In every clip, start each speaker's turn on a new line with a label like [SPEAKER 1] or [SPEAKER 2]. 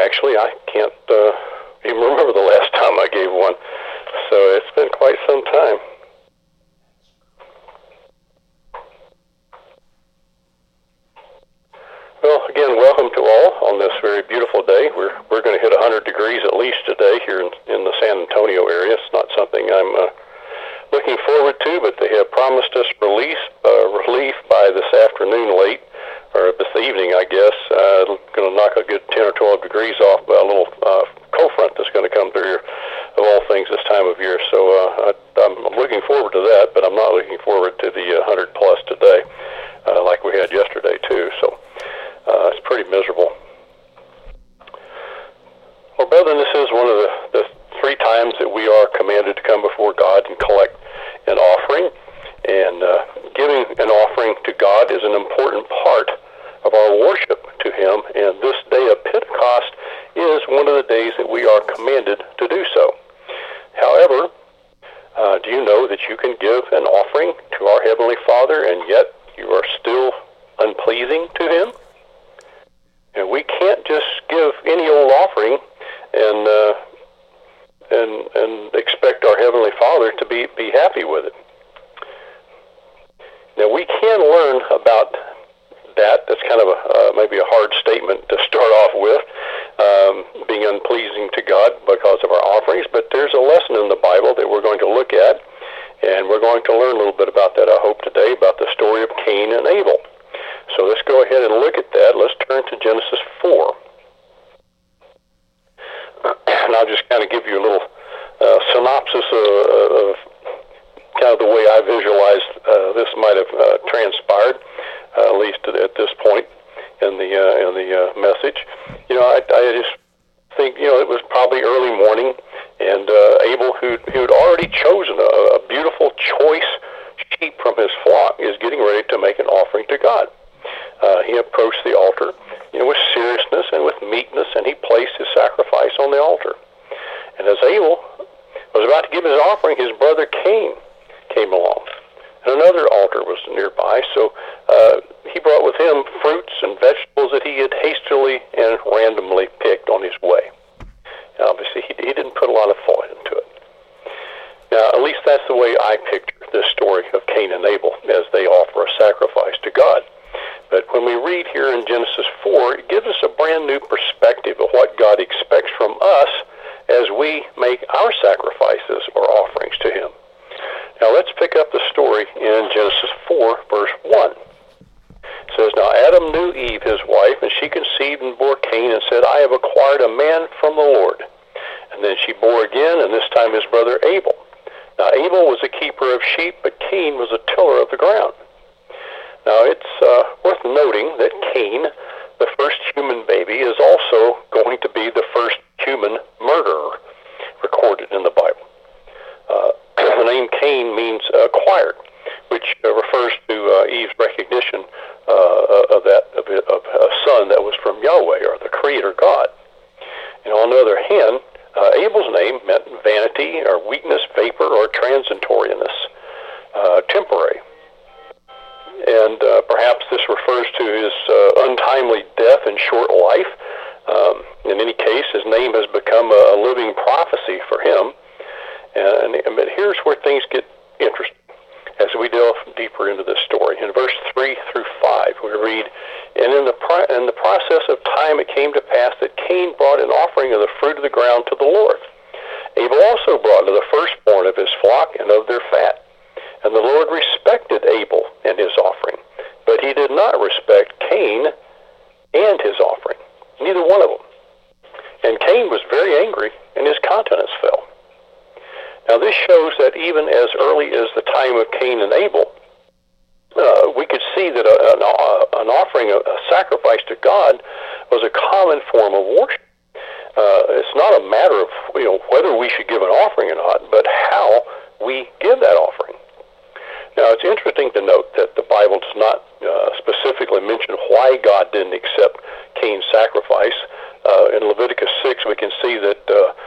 [SPEAKER 1] actually. I can't even remember the last time I gave one. So it's been quite some time. Well, again, welcome to all on this very beautiful day. We're going to hit 100 degrees at least today here in the San Antonio area. It's not something I'm looking forward to, but they have promised us relief by this afternoon late, or this evening, I guess. Going to knock a good 10 or 12 degrees off by a little cold front that's going to come through here, of all things, this time of year. So I'm looking forward to that, but I'm not looking forward to the 100 plus today, like we had yesterday too. So it's pretty miserable. Well, brethren, this is one of the 3 times that we are commanded to come before God and collect an offering. And giving an offering to God is an important part of our worship to Him. And this day of Pentecost is one of the days that we are commanded to do so. However, do you know that you can give an offering to our Heavenly Father and yet you are still unpleasing to Him? And we can't just give any old offering and expect our Heavenly Father to be happy with it. Now, we can learn about that. That's kind of maybe a hard statement to start off with, being unpleasing to God because of our offerings, but there's a lesson in the Bible that we're going to look at, and we're going to learn a little bit about that, I hope, today, about the story of Cain and Abel. So let's go ahead and look at that. Let's turn to Genesis 4. And I'll just kind of give you a little synopsis of kind of the way I visualized this might have transpired, at least at this point in the message. You know, I just think, you know, it was probably early morning, and Abel, who had already chosen a beautiful, choice sheep from his flock, is getting ready to make an offering to God. He approached the altar, you know, with seriousness and with meekness, and he placed his sacrifice on the altar. And as Abel was about to give his offering, his brother Cain came along, and another altar was nearby. So he brought with him fruits and vegetables that he had hastily and randomly picked on his way. And obviously, he didn't put a lot of thought into it. Now, at least that's the way I picture this story of Cain and Abel as they offer a sacrifice to God. But when we read here in Genesis 4, it gives us a brand new perspective of what God expects from us as we make our sacrifices or offerings to Him. Now let's pick up the story in Genesis 4, verse 1. It says, Now Adam knew Eve, his wife, and she conceived and bore Cain, and said, I have acquired a man from the Lord. And then she bore again, and this time his brother Abel. Now Abel was a keeper of sheep, but Cain was a tiller of the ground. Now, it's worth noting that Cain, the first human baby, is also going to be the first human murderer recorded in the Bible. The name Cain means acquired, which refers to Eve's recognition of a son that was from Yahweh, or the Creator God. And on the other hand, Abel's name meant vanity, or weakness, vapor, or transitoriness, temporary. And perhaps this refers to his untimely death and short life. In any case, his name has become a living prophecy for him. But here's where things get interesting as we delve deeper into this story. In verse 3 through 5, we read, And in the process of time it came to pass that Cain brought an offering of the fruit of the ground to the Lord. Abel also brought of the firstborn of his flock and of their fat. And the Lord respected Abel and his offering, but he did not respect Cain and his offering, neither one of them. And Cain was very angry, and his countenance fell. Now this shows that even as early as the time of Cain and Abel, we could see that an offering, a sacrifice to God, was a common form of worship. It's not a matter of whether we should give an offering or not, but how we give that offering. Now, it's interesting to note that the Bible does not specifically mention why God didn't accept Cain's sacrifice. In Leviticus 6, we can see that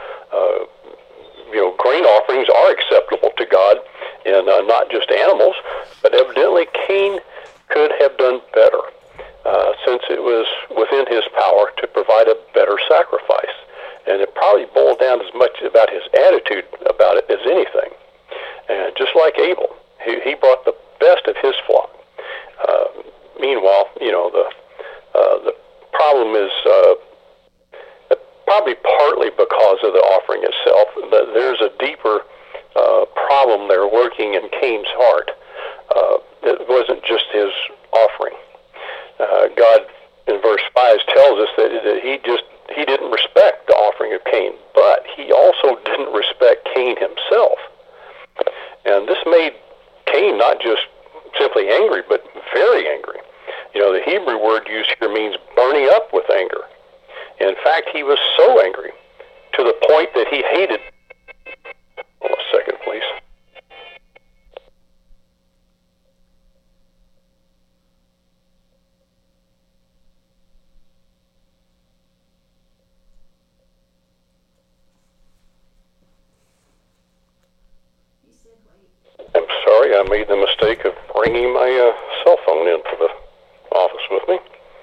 [SPEAKER 1] grain offerings are acceptable to God, and not just animals, but evidently Cain could have done better. since it was within his power to provide a better sacrifice. And it probably boiled down as much about his attitude about it as anything. And just like Abel, he brought the best of his flock. Meanwhile, the problem is probably partly because of the offering itself. There's a deeper problem there working in Cain's heart. It wasn't just his offering. God, in verse 5, tells us that he didn't respect the offering of Cain, but he also didn't respect Cain himself. And this made Cain not just simply angry, but very angry. The Hebrew word used here means burning up with anger. In fact, he was so angry to the point that he hated. Hold on a second, please. I'm sorry, I made the mistake of bringing my cell phone into the office with me.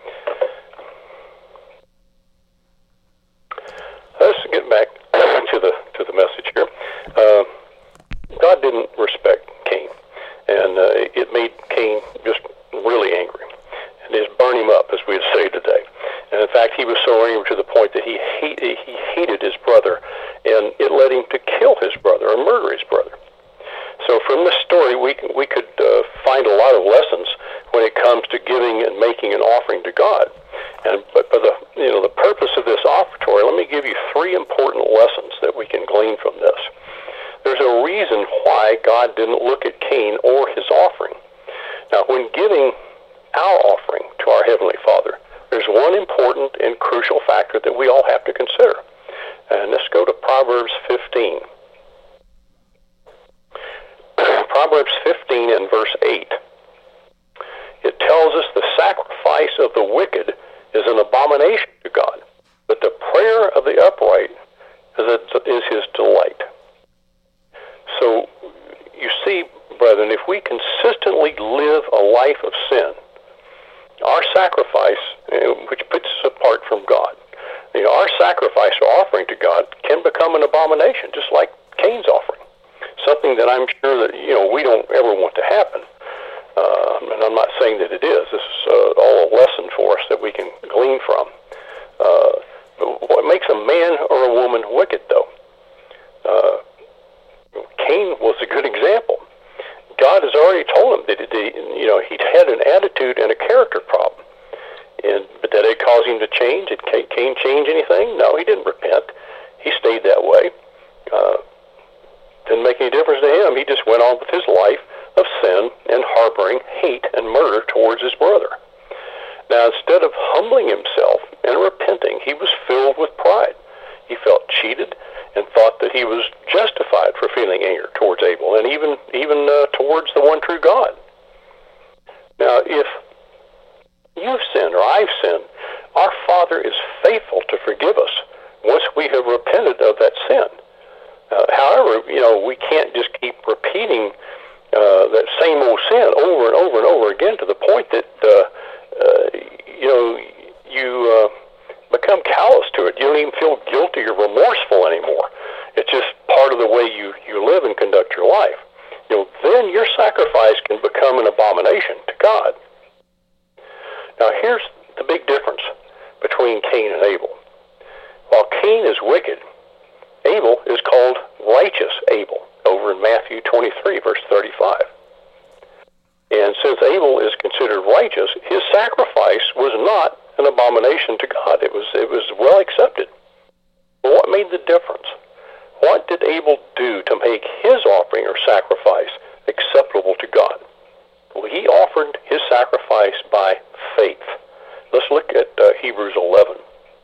[SPEAKER 1] Let's get back to the message here. God didn't respect Cain, and it made Cain just really angry, and just burn him up, as we'd say today. And in fact, he was so angry to the point that he hated his brother, and it led him to kill his brother or murder his brother. So from this story, we could find a lot of lessons when it comes to giving and making an offering to God. But the purpose of this offertory, let me give you 3 important lessons that we can glean from this. There's a reason why God didn't look at Cain or his offering. Now, when giving our offering to our Heavenly Father, there's one important and crucial factor that we all have to consider. And let's go to Proverbs 15. Proverbs 15 and verse 8. It tells us the sacrifice of the wicked is an abomination to God, but the prayer of the upright is his delight. So, you see, brethren, if we consistently live a life of sin, our sacrifice, which puts us apart from God, our sacrifice or offering to God can become an abomination, just like Cain's offering. Something that I'm sure that, we don't ever want to happen. And I'm not saying that it is. This is all a lesson for us that we can glean from. What makes a man or a woman wicked, though? Cain was a good example. God has already told him that he had an attitude and a character problem. But did it cause him to change? Did Cain change anything? No, he didn't repent. He stayed that way. Didn't make any difference to him. He just went on with his life of sin and harboring hate and murder towards his brother. Now, instead of humbling himself and repenting, he was filled with pride. He felt cheated and thought that he was justified for feeling anger towards Abel and even towards the one true God. Now, if you've sinned or I've sinned, our Father is faithful to forgive us once we have repented of that sin. However, we can't just keep repeating that same old sin over and over and over again to the point that you become callous to it. You don't even feel guilty or remorseful anymore. It's just part of the way you live and conduct your life. Then your sacrifice can become an abomination to God. Now, here's the big difference between Cain and Abel. While Cain is wicked, Abel is called righteous Abel over in Matthew 23, verse 35. And since Abel is considered righteous, his sacrifice was not an abomination to God. It was well accepted. But what made the difference? What did Abel do to make his offering or sacrifice acceptable to God? Well, he offered his sacrifice by faith. Let's look at Hebrews 11.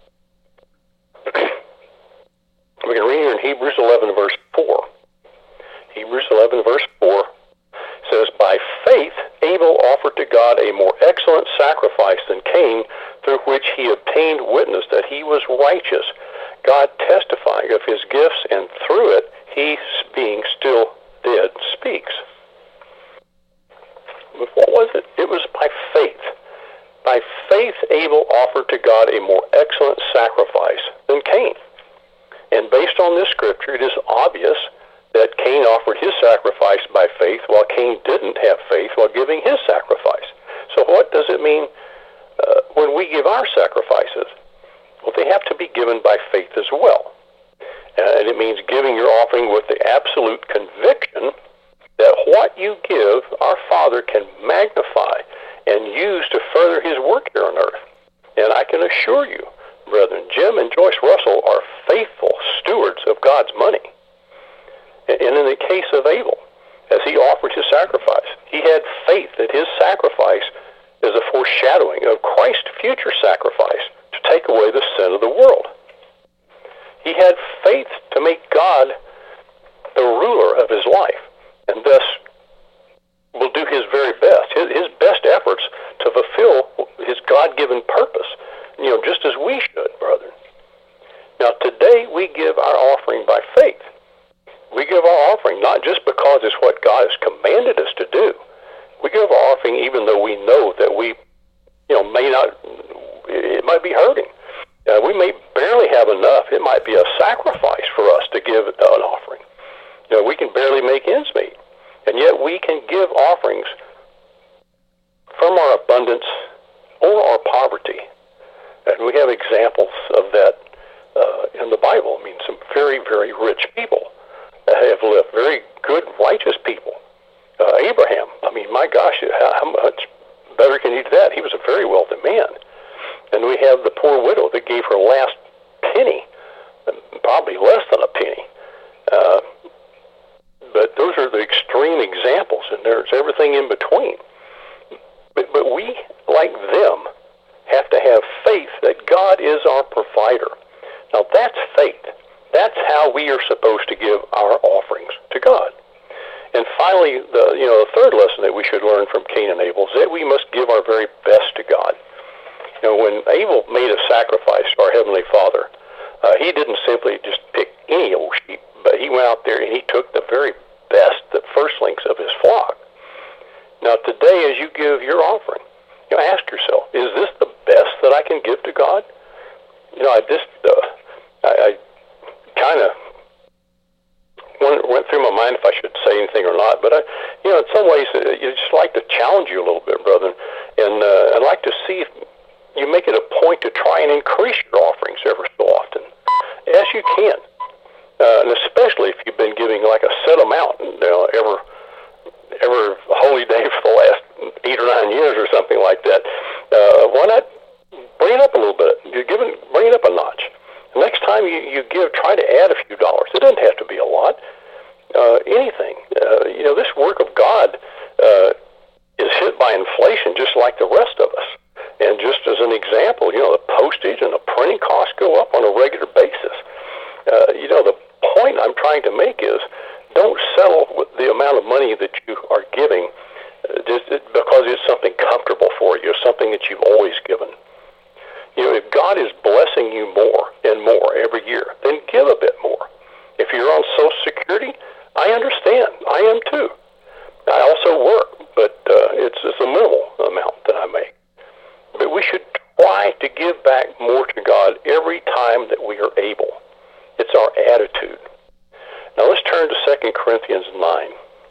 [SPEAKER 1] We can read here in Hebrews 11, verse 4. Hebrews 11, verse 4 says, "By faith Abel offered to God a more excellent sacrifice than Cain, through which he obtained witness that he was righteous, God testifying of his gifts, and through it he, being still dead, speaks." What was it? It was by faith. By faith, Abel offered to God a more excellent sacrifice than Cain. And based on this scripture, it is obvious that Cain offered his sacrifice by faith, while Cain didn't have faith while giving his sacrifice. So what does it mean when we give our sacrifices? Well, they have to be given by faith as well. And it means giving your offering with the absolute conviction that what you give, our Father can magnify and use to further his work here on earth. And I can assure you, brethren, Jim and Joyce Russell are faithful stewards of God's money. And in the case of Abel, as he offered his sacrifice, he had faith that his sacrifice is a foreshadowing of Christ's future sacrifice to take away the sin of the world. He had faith to make God the ruler of his life, and thus will do his very best, his best efforts to fulfill his God-given purpose, just as we should, brethren. Now, today we give our offering by faith. We give our offering not just because it's what God has commanded us to do. We give our offering even though we know that we, it might be hurting. We may barely have enough. It might be a sacrifice for us to give an offering. We can barely make ends meet. And yet we can give offerings from our abundance or our poverty. And we have examples of that in the Bible. I mean, some very, very rich people have lived, very good, righteous people. Abraham, my gosh, how much better can you do that? He was a very wealthy man. And we have the poor widow that gave her last penny, probably less than a penny. But those are the extreme examples, and there's everything in between. But we, like them, have to have faith that God is our provider. Now that's faith. That's how we are supposed to give our offerings to God. And finally, the third lesson that we should learn from Cain and Abel is that we must give our very best to God. When Abel made a sacrifice to our Heavenly Father, he didn't simply just pick any old sheep, but he went out there and he took the very best, the firstlings of his flock. Now today, as you give your offering, ask yourself, is this the best that I can give to God? I kind of went through my mind if I should say anything or not, but in some ways, you just like to challenge you a little bit, brother, and I'd like to see if you make it a point to try and increase your offerings ever so often, as you can, and especially if you've been giving like a set amount, every holy day for the last 8 or 9 years or something like that. Why not bring it up a little bit? Bring it up a notch. The next time you give, try to add a few dollars. It doesn't have to be a lot. Anything. This work of God is hit by inflation just like the rest of us. And just as an example, the postage and the printing costs go up on a regular basis. The point I'm trying to make is don't settle with the amount of money that you are giving just because it's something comfortable for you, something that you've always given. If God is blessing you more and more every year, then give a bit more. If you're on Social Security, I understand. I am too. I also work, but it's a minimal amount that I make. But we should try to give back more to God every time that we are able. It's our attitude. Now let's turn to 2 Corinthians 9.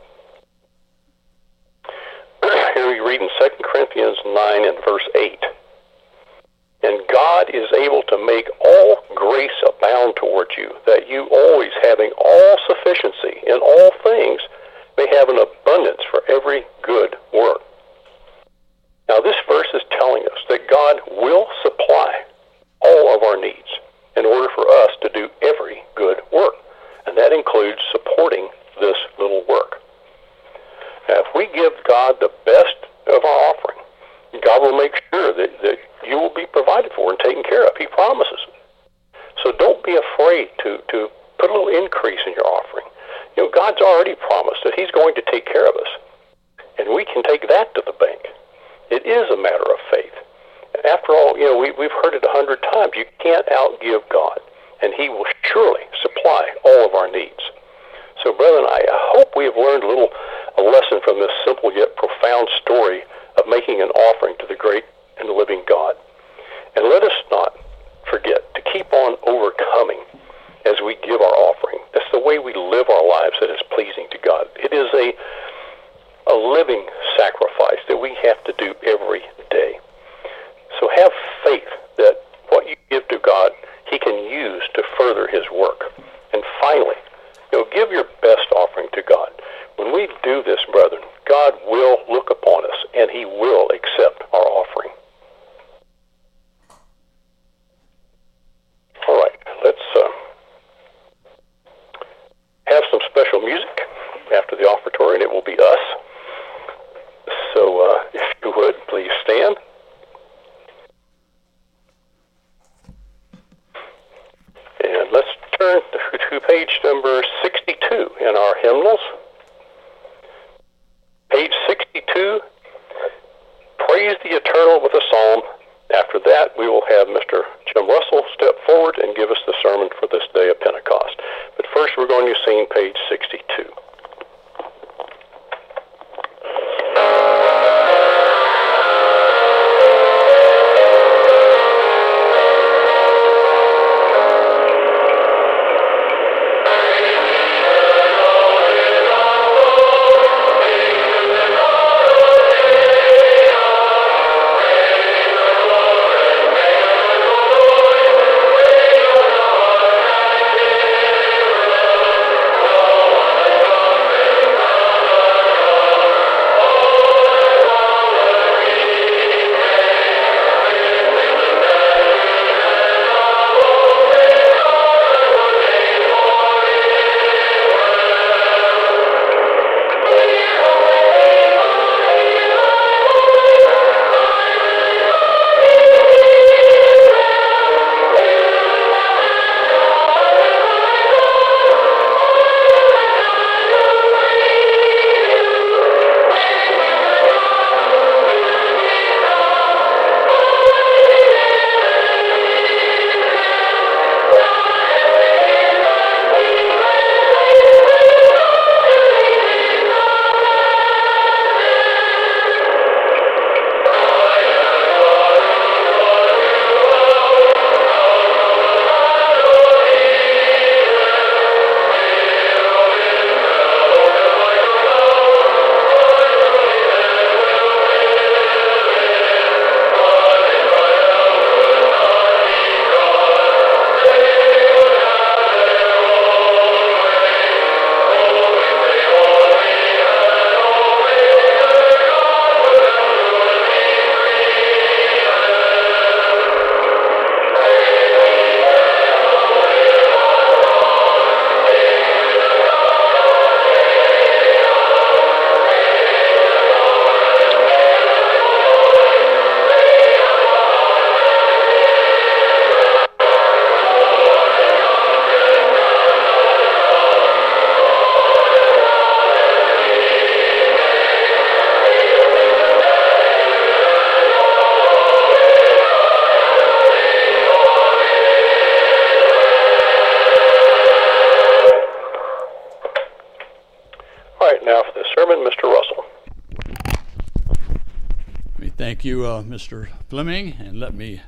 [SPEAKER 1] Here we read in 2 Corinthians 9 and verse 8. And God is able to make all grace abound toward you, that you always having all sufficiency in all things may have an abundance for every good work. Now this verse is telling us that God will supply all of our needs in order for us to do every good work. And that includes supporting this little work. Now if we give God the best of our offering, God will make sure that you will be provided for and taken care of. He promises. So don't be afraid to put a little increase in your offering. God's already promised that He's going to take care of us. And we can take that to the bank. It is a matter of faith. After all, we've heard it 100 times. You can't outgive God. And He will surely supply all of our needs. So, brethren, I hope we have learned a lesson from this simple yet profound story of making an offering to the great and living God. And let us not forget to keep on overcoming as we give our offering. That's the way we live our lives that is pleasing to God. It is a living sacrifice that we have to do every day. So have faith that what you give to God, He can use to further His work. And finally, give your best offering to God. When we do this, brethren, God will look upon us and He will accept our offering. All right, let's have some special music after the offertory, and it will be us. So if you would, please stand. And let's turn to page number 62 in our hymnals. Page 62, Praise the Eternal with a Psalm. After that, we will have Mr. Jim Russell step forward and give us the sermon for this day of Pentecost. But first, we're going to sing page 62.
[SPEAKER 2] Thank you, Mr. Fleming, and let me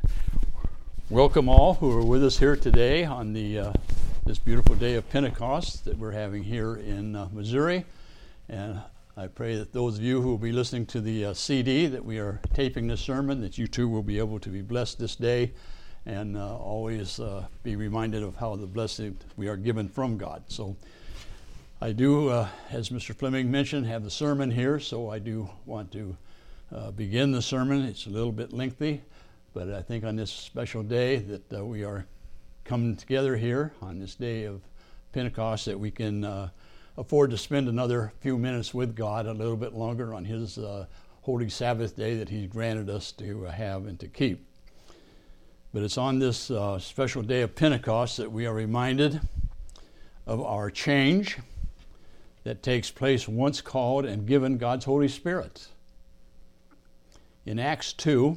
[SPEAKER 2] welcome all who are with us here today on this beautiful day of Pentecost that we're having here in Missouri. And I pray that those of you who will be listening to the CD that we are taping this sermon, that you too will be able to be blessed this day and always be reminded of how the blessing we are given from God. So I do, as Mr. Fleming mentioned, have the sermon here, so I do want to begin the sermon. It's a little bit lengthy, but I think on this special day that we are coming together here on this day of Pentecost, that we can afford to spend another few minutes with God a little bit longer on His holy Sabbath day that He's granted us to have and to keep. But it's on this special day of Pentecost that we are reminded of our change that takes place once called and given God's Holy Spirit. In Acts 2,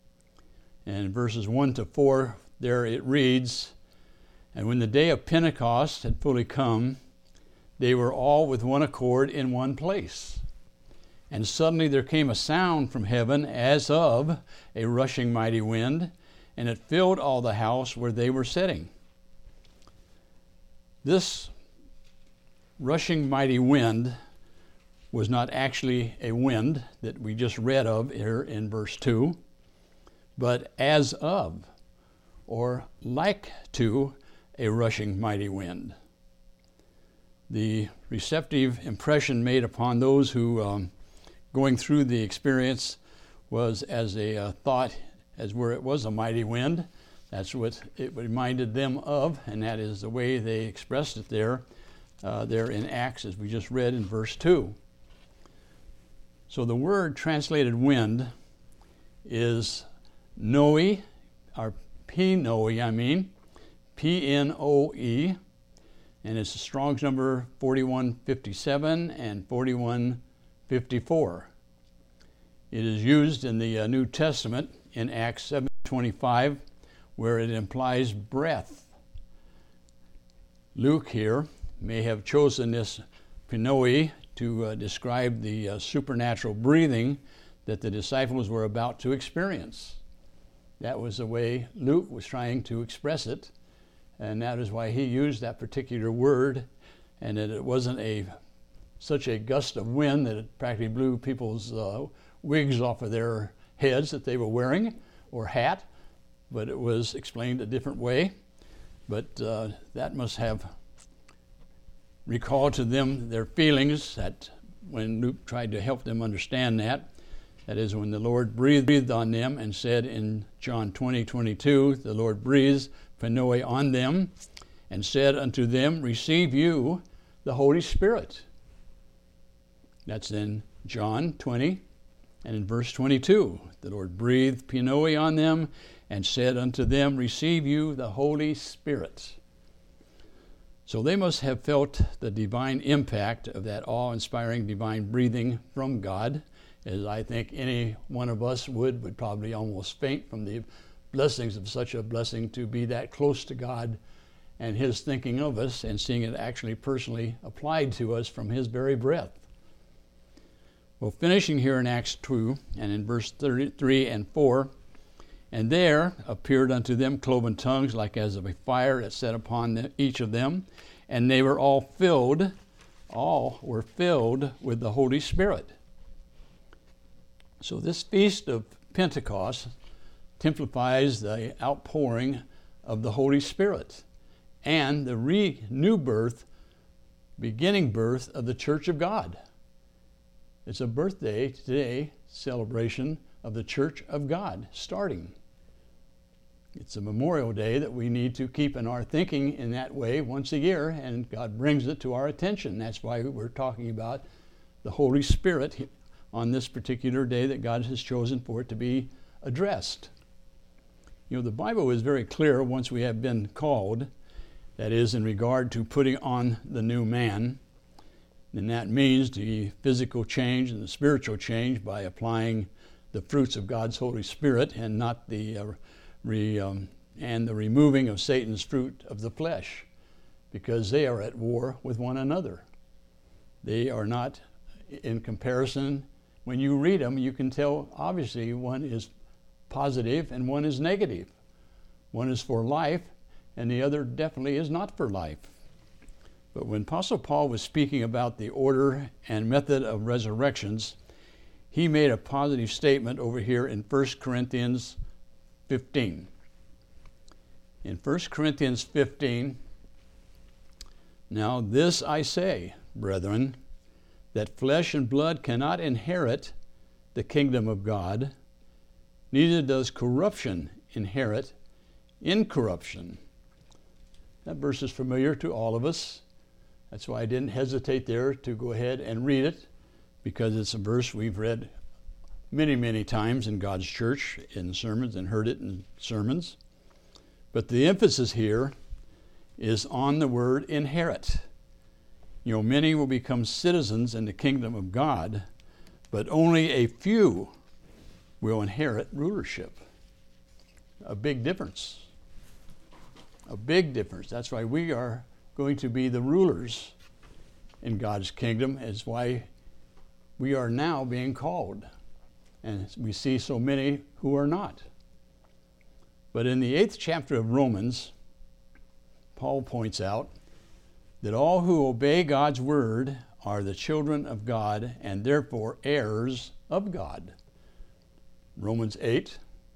[SPEAKER 2] and verses 1 to 4, there it reads, "And when the day of Pentecost had fully come, they were all with one accord in one place. And suddenly there came a sound from heaven as of a rushing mighty wind, and it filled all the house where they were sitting. This rushing mighty wind was not actually a wind that we just read of here in verse 2, but as of, or like to, a rushing mighty wind. The receptive impression made upon those who going through the experience was as a thought as where it was a mighty wind. That's what it reminded them of, and that is the way they expressed it there in Acts, as we just read in verse 2. So the word translated wind is noe, or Pnoe, P-N-O-E, and it's Strong's number 4157 and 4154. It is used in the New Testament in Acts 7:25, where it implies breath. Luke here may have chosen this Pnoe to describe the supernatural breathing that the disciples were about to experience. That was the way Luke was trying to express it, and that is why he used that particular word, and that it wasn't such a gust of wind that it practically blew people's wigs off of their heads that they were wearing, or hat, but it was explained a different way. But that must have recalled to them their feelings that when Luke tried to help them understand that is when the Lord breathed on them and said in John 20:22, the Lord breathes Pnoe on them and said unto them, receive you the Holy Spirit. That's in John 20 and in verse 22. The Lord breathed Pnoe on them and said unto them, receive you the Holy Spirit. So they must have felt the divine impact of that awe-inspiring divine breathing from God, as I think any one of us would probably almost faint from the blessings of such a blessing to be that close to God and His thinking of us and seeing it actually personally applied to us from His very breath. Well, finishing here in Acts 2 and in verse 33 and 4, and there appeared unto them cloven tongues like as of a fire that set upon each of them, and they were all were filled with the Holy Spirit. So this feast of Pentecost typifies the outpouring of the Holy Spirit and the beginning birth of the Church of God. It's a birthday today celebration of the Church of God starting. It's a Memorial Day that we need to keep in our thinking in that way once a year, and God brings it to our attention. That's why we're talking about the Holy Spirit on this particular day that God has chosen for it to be addressed. You know, the Bible is very clear once we have been called, that is in regard to putting on the new man, and that means the physical change and the spiritual change by applying the fruits of God's Holy Spirit and not the removing of Satan's fruit of the flesh, because they are at war with one another. They are not in comparison. When you read them, you can tell obviously one is positive and one is negative. One is for life and the other definitely is not for life. But when Apostle Paul was speaking about the order and method of resurrections, he made a positive statement over here in 1 Corinthians 15. In 1 Corinthians 15, now this I say, brethren, that flesh and blood cannot inherit the kingdom of God, neither does corruption inherit incorruption. That verse is familiar to all of us. That's why I didn't hesitate there to go ahead and read it, because it's a verse we've read many, many times in God's church, in sermons, and heard it in sermons. But the emphasis here is on the word inherit. You know, many will become citizens in the kingdom of God, but only a few will inherit rulership. A big difference. A big difference. That's why we are going to be the rulers in God's kingdom. Is why we are now being called. And we see so many who are not. But in the 8th chapter of Romans, Paul points out that all who obey God's word are the children of God and therefore heirs of God. Romans 8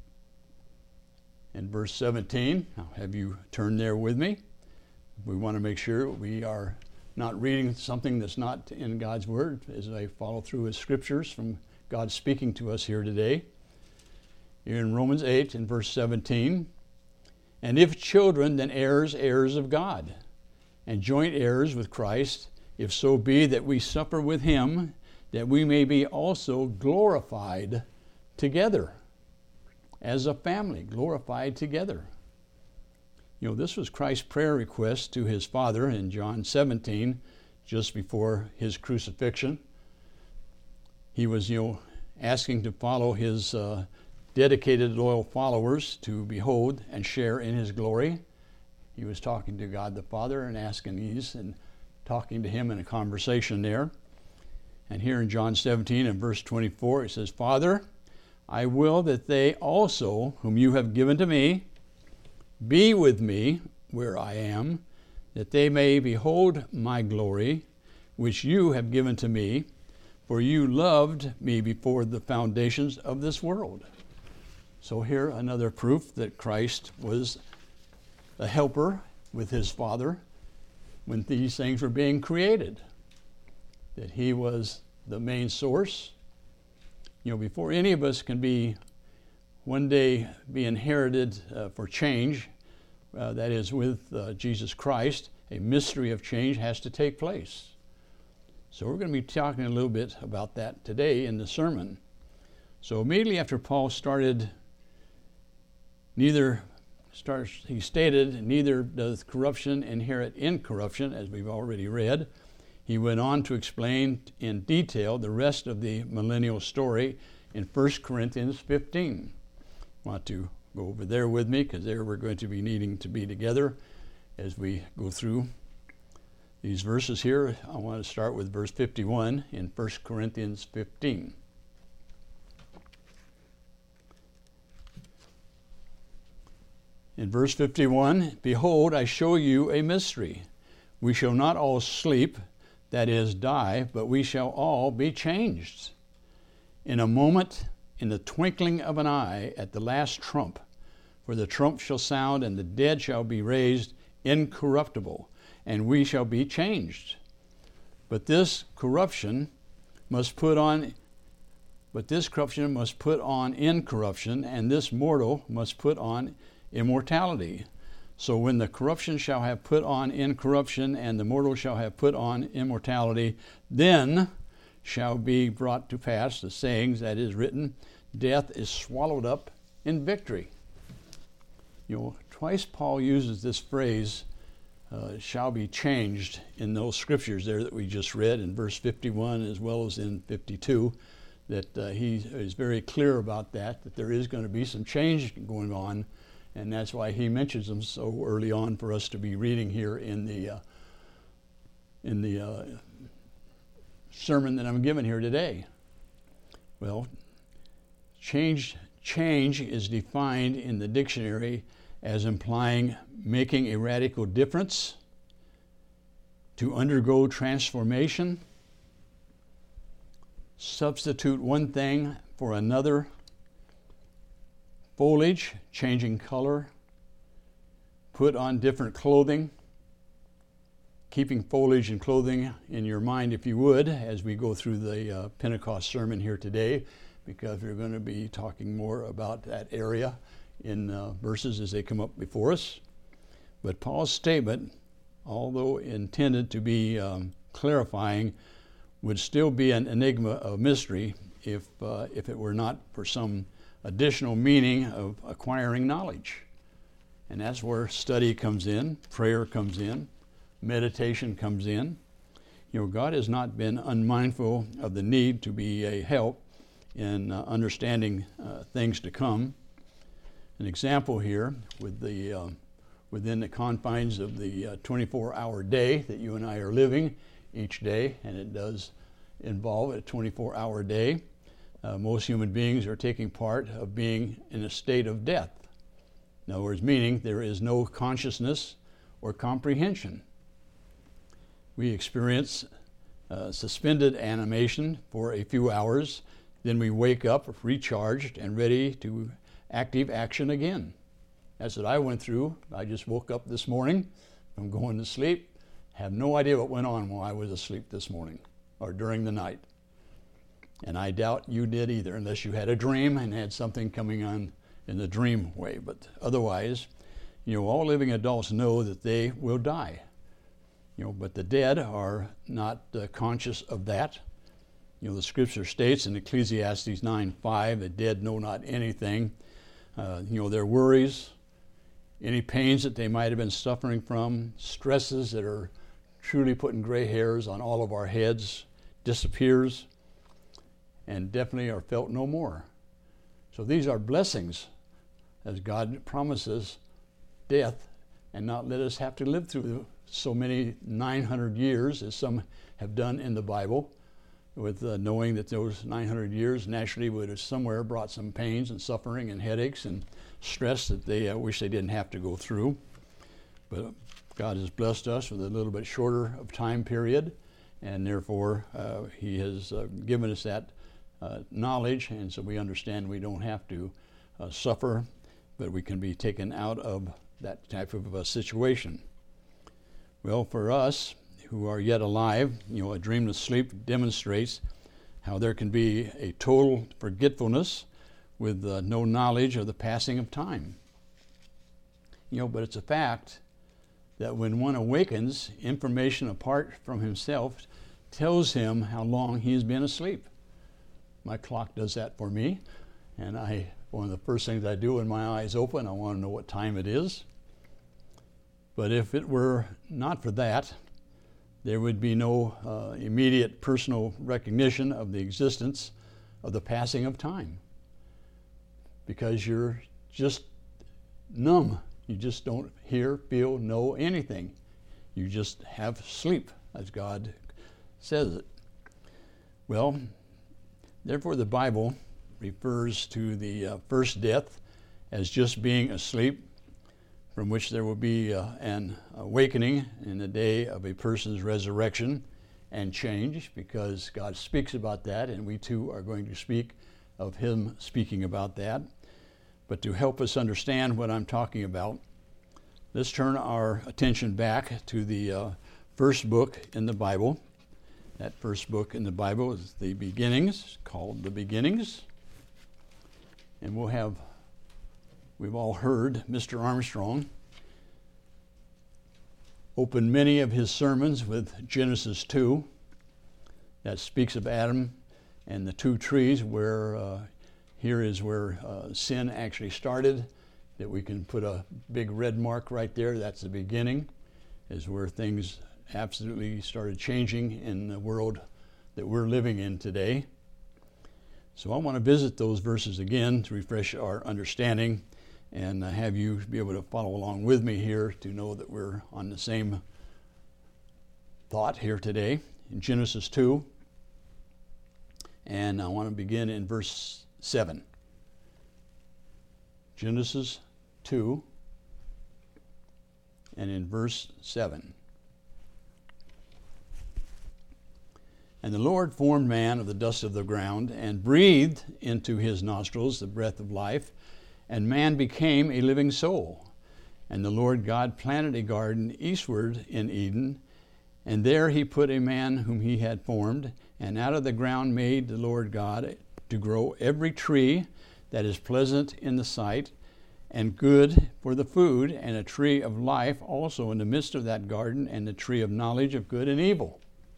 [SPEAKER 2] and verse 17. Now, have you turned there with me? We want to make sure we are not reading something that's not in God's word as I follow through his scriptures from God speaking to us here today. Here in Romans 8 and verse 17. And if children, then heirs, heirs of God, and joint heirs with Christ, if so be that we suffer with him, that we may be also glorified together. As a family, glorified together. You know, this was Christ's prayer request to his Father in John 17, just before his crucifixion. He was, asking to follow his dedicated, loyal followers to behold and share in his glory. He was talking to God the Father and asking these and talking to him in a conversation there. And here in John 17 and verse 24, it says, Father, I will that they also, whom you have given to me, be with me where I am, that they may behold my glory, which you have given to me, for you loved me before the foundations of this world. So here another proof that Christ was a helper with his Father when these things were being created, that he was the main source. Before any of us can be one day be inherited for change, that is with Jesus Christ, a mystery of change has to take place. So we're going to be talking a little bit about that today in the sermon. So immediately after Paul stated, neither does corruption inherit incorruption, as we've already read. He went on to explain in detail the rest of the millennial story in 1 Corinthians 15. I want to go over there with me because there we're going to be needing to be together as we go through these verses here. I want to start with verse 51 in 1 Corinthians 15. In verse 51, Behold, I show you a mystery. We shall not all sleep, that is, die, but we shall all be changed. In a moment, in the twinkling of an eye, at the last trump. For the trump shall sound, and the dead shall be raised incorruptible, and we shall be changed. But this corruption must put on incorruption, and this mortal must put on immortality. So when the corruption shall have put on incorruption, and the mortal shall have put on immortality, then shall be brought to pass the sayings that is written, Death is swallowed up in victory. Twice Paul uses this phrase, shall be changed, in those scriptures there that we just read in verse 51 as well as in 52, that he is very clear about that there is going to be some change going on, and that's why he mentions them so early on for us to be reading here in the sermon that I'm giving here today. Well, change is defined in the dictionary as implying making a radical difference, to undergo transformation, substitute one thing for another, foliage, changing color, put on different clothing, keeping foliage and clothing in your mind if you would as we go through the Pentecost sermon here today, because we're going to be talking more about that area in verses as they come up before us. But Paul's statement, although intended to be clarifying, would still be an enigma of mystery if it were not for some additional meaning of acquiring knowledge. And that's where study comes in, prayer comes in, meditation comes in. God has not been unmindful of the need to be a help in understanding things to come. An example here with within the confines of the 24-hour day that you and I are living each day, and it does involve a 24-hour day. Most human beings are taking part of being in a state of death. In other words, meaning there is no consciousness or comprehension. We experience suspended animation for a few hours, then we wake up recharged and ready to active action again. That's what I went through. I just woke up this morning from going to sleep. Have no idea what went on while I was asleep this morning or during the night. And I doubt you did either, unless you had a dream and had something coming on in the dream way. But otherwise, all living adults know that they will die. But the dead are not conscious of that. The scripture states in Ecclesiastes 9:5, the dead know not anything. Their worries, any pains that they might have been suffering from, stresses that are truly putting gray hairs on all of our heads, disappears and definitely are felt no more. So these are blessings, as God promises death and not let us have to live through so many 900 years as some have done in the Bible, with knowing that those 900 years naturally would have somewhere brought some pains and suffering and headaches and stress that they wish they didn't have to go through. But God has blessed us with a little bit shorter of time period, and therefore He has given us that knowledge, and so we understand we don't have to suffer, but we can be taken out of that type of a situation. Well, for us who are yet alive, a dreamless sleep demonstrates how there can be a total forgetfulness with no knowledge of the passing of time. But it's a fact that when one awakens, information apart from himself tells him how long he's been asleep. My clock does that for me, and one of the first things I do when my eyes open, I want to know what time it is. But if it were not for that, there would be no immediate personal recognition of the existence of the passing of time, because you're just numb. You just don't hear, feel, know anything. You just have sleep, as God says it. Well, therefore the Bible refers to the first death as just being asleep, from which there will be an awakening in the day of a person's resurrection and change, because God speaks about that, and we too are going to speak of Him speaking about that. But to help us understand what I'm talking about, let's turn our attention back to the first book in the Bible. That first book in the Bible is the Beginnings, called the Beginnings. And we've all heard Mr. Armstrong open many of his sermons with Genesis 2. That speaks of Adam and the two trees, where here is where sin actually started, that we can put a big red mark right there. That's the beginning, is where things absolutely started changing in the world that we're living in today. So I want to visit those verses again to refresh our understanding and have you be able to follow along with me here to know that we're on the same thought here today in Genesis 2. And I want to begin in verse 7. Genesis 2 and in verse 7. And the Lord formed man of the dust of the ground and breathed into his nostrils the breath of life, and man became a living soul. And the Lord God planted a garden eastward in Eden, and there he put a man whom he had formed, and out of the ground made the Lord God to grow every tree that is pleasant in the sight and good for the food, and a tree of life also in the midst of that garden, and the tree of knowledge of good and evil.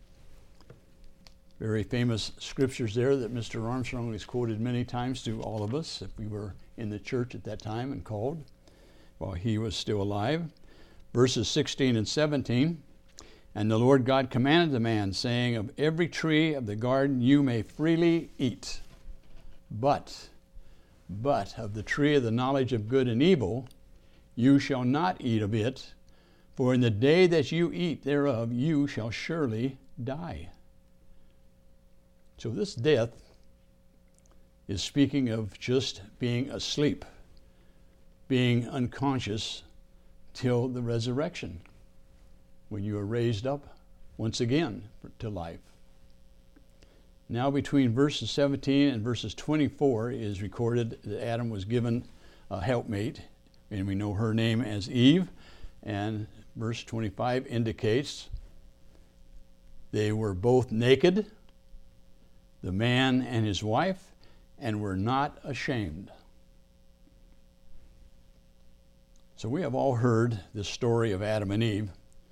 [SPEAKER 2] Very famous scriptures there that Mr. Armstrong has quoted many times to all of us, if we were in the church at that time and called while he was still alive. Verses 16 and 17. And the Lord God commanded the man, saying, of every tree of the garden you may freely eat, but of the tree of the knowledge of good and evil you shall not eat of it, for in the day that you eat thereof you shall surely die. So this death is speaking of just being asleep, being unconscious till the resurrection, when you are raised up once again to life. Now between verses 17 and verses 24 is recorded that Adam was given a helpmate, and we know her name as Eve, and verse 25 indicates they were both naked, the man and his wife, and were not ashamed. So we have all heard the story of Adam and Eve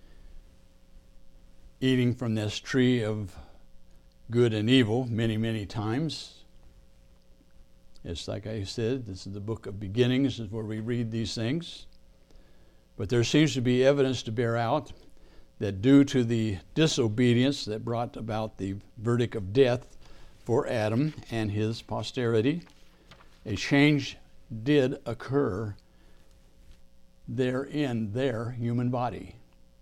[SPEAKER 2] eating from this tree of good and evil many, many times. It's like I said, this is the book of beginnings, is where we read these things. But there seems to be evidence to bear out that due to the disobedience that brought about the verdict of death for Adam and his posterity, a change did occur there in their human body.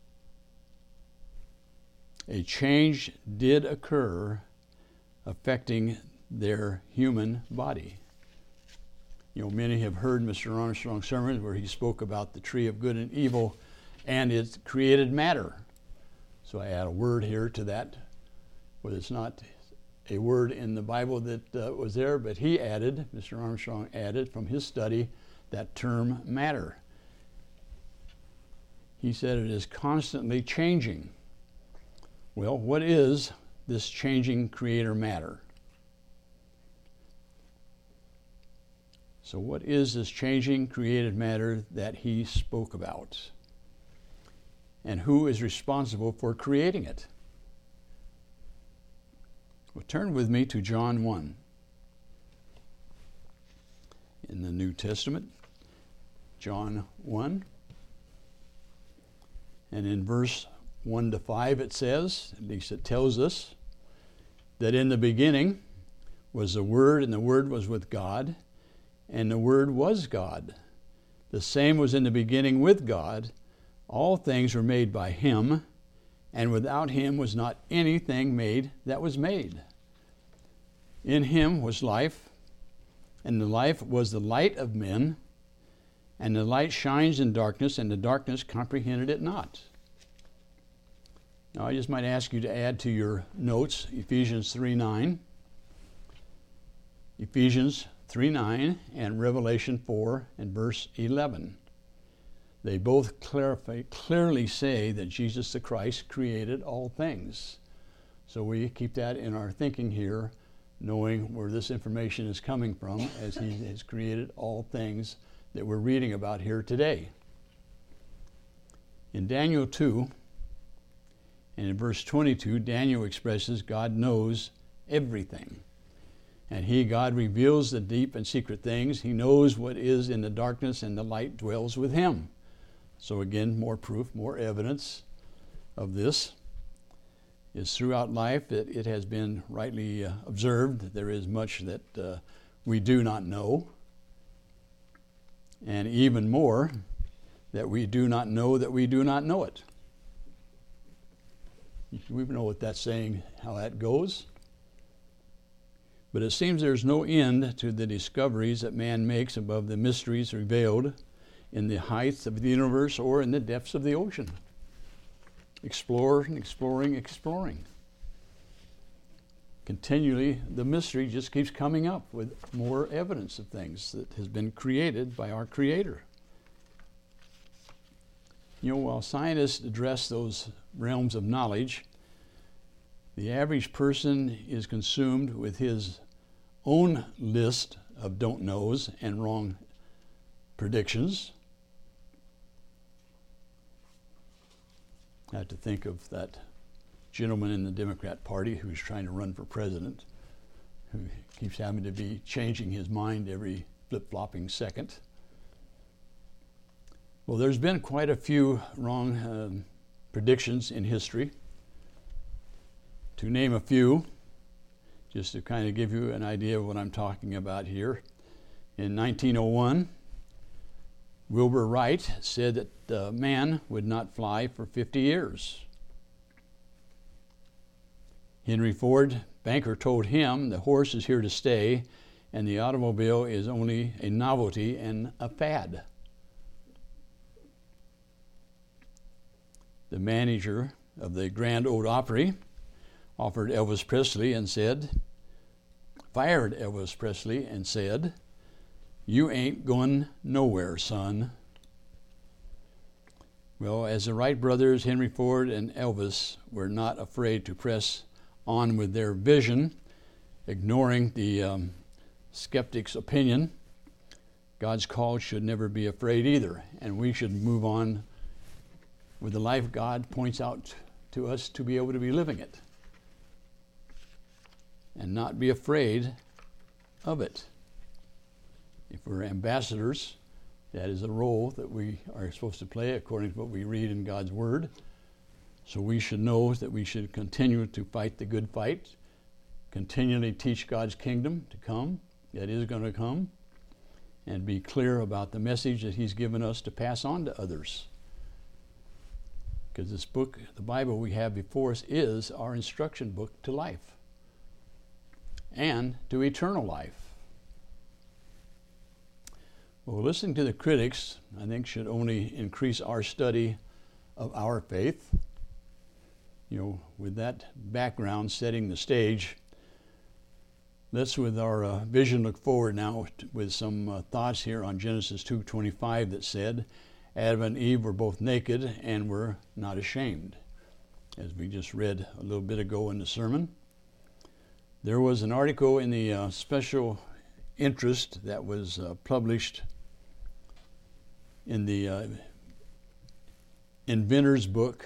[SPEAKER 2] A change did occur affecting their human body. You know, many have heard Mr. Armstrong's sermons where he spoke about the tree of good and evil and its created matter. So I add a word here to that, but it's not a word in the Bible that was there, but he added, Mr. Armstrong added from his study, that term matter. He said it is constantly changing. Well, what is this changing creator matter? So what is this changing created matter that he spoke about? And who is responsible for creating it? Well, turn with me to John 1 in the New Testament. John 1. And in verse 1 to 5 it says, at least it tells us, that in the beginning was the Word, and the Word was with God, and the Word was God. The same was in the beginning with God. All things were made by Him, and without Him was not anything made that was made. In Him was life, and the life was the light of men, and the light shines in darkness, and the darkness comprehended it not. Now I just might ask you to add to your notes Ephesians 3:9, Ephesians 3:9, and Revelation 4 and verse 11. They both clearly say that Jesus the Christ created all things. So we keep that in our thinking here, knowing where this information is coming from, as He has created all things that we're reading about here today. In Daniel 2, and in verse 22, Daniel expresses God knows everything. And He, God, reveals the deep and secret things. He knows what is in the darkness, and the light dwells with Him. So again, more proof, more evidence of this is throughout life that it has been rightly observed that there is much that we do not know, and even more that we do not know that we do not know it. We know what that's saying, how that goes. But it seems there's no end to the discoveries that man makes above the mysteries revealed in the heights of the universe or in the depths of the ocean. Exploring. Continually, the mystery just keeps coming up with more evidence of things that has been created by our Creator. You know, while scientists address those realms of knowledge, the average person is consumed with his own list of don't knows and wrong predictions. I have to think of that gentleman in the Democrat Party who's trying to run for president, who keeps having to be changing his mind every flip-flopping second. Well, there's been quite a few wrong predictions in history. To name a few, just to kind of give you an idea of what I'm talking about here. In 1901, Wilbur Wright said that man would not fly for 50 years. Henry Ford, banker, told him the horse is here to stay and the automobile is only a novelty and a fad. The manager of the Grand Ole Opry fired Elvis Presley and said, "You ain't going nowhere, son." Well, as the Wright brothers, Henry Ford and Elvis, were not afraid to press on with their vision, ignoring the skeptic's opinion, God's call should never be afraid either, and we should move on with the life God points out to us to be able to be living it and not be afraid of it. If we're ambassadors, that is a role that we are supposed to play according to what we read in God's Word. So we should know that we should continue to fight the good fight, continually teach God's kingdom to come, that is going to come, and be clear about the message that He's given us to pass on to others. Because this book, the Bible we have before us, is our instruction book to life and to eternal life. Well, listening to the critics, I think, should only increase our study of our faith. With that background setting the stage, let's, with our vision, look forward now with some thoughts here on Genesis 2:25 that said, Adam and Eve were both naked and were not ashamed. As we just read a little bit ago in the sermon, there was an article in the special interest that was published in the inventor's book,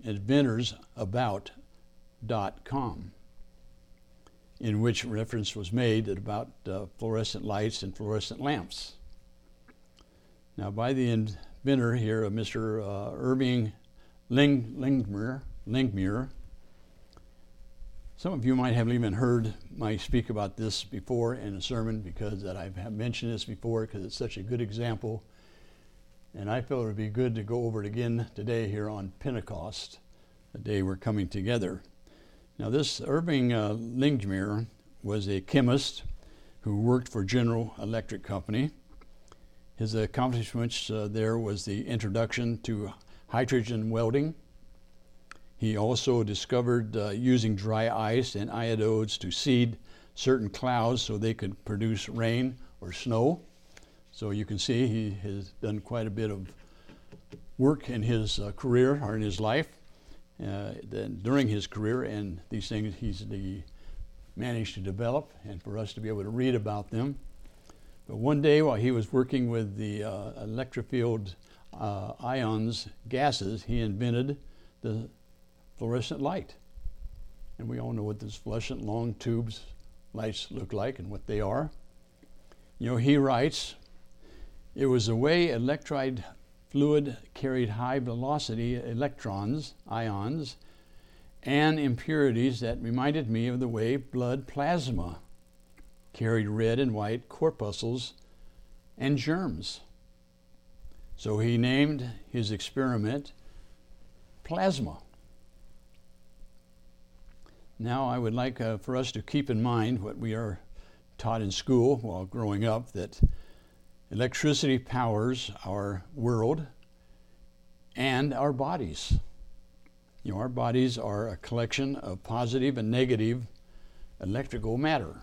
[SPEAKER 2] inventorsabout.com, in which reference was made about fluorescent lights and fluorescent lamps. Now, by the inventor here, Mr. Irving Langmuir, some of you might have even heard me speak about this before in a sermon, because that I have mentioned this before because it's such a good example. And I felt it would be good to go over it again today here on Pentecost, the day we're coming together. Now, this Irving Langmuir was a chemist who worked for General Electric Company. His accomplishments there was the introduction to hydrogen welding. He also discovered using dry ice and iododes to seed certain clouds so they could produce rain or snow. So you can see he has done quite a bit of work in his career, or in his life, during his career, and these things he's managed to develop and for us to be able to read about them. But one day while he was working with the electrofield ions gases, he invented the fluorescent light. And we all know what these fluorescent long tubes lights look like and what they are. He writes, "It was the way electrolyte fluid carried high velocity electrons, ions, and impurities that reminded me of the way blood plasma carried red and white corpuscles and germs." So he named his experiment plasma. Now, I would like for us to keep in mind what we are taught in school while growing up, that electricity powers our world and our bodies. Our bodies are a collection of positive and negative electrical matter.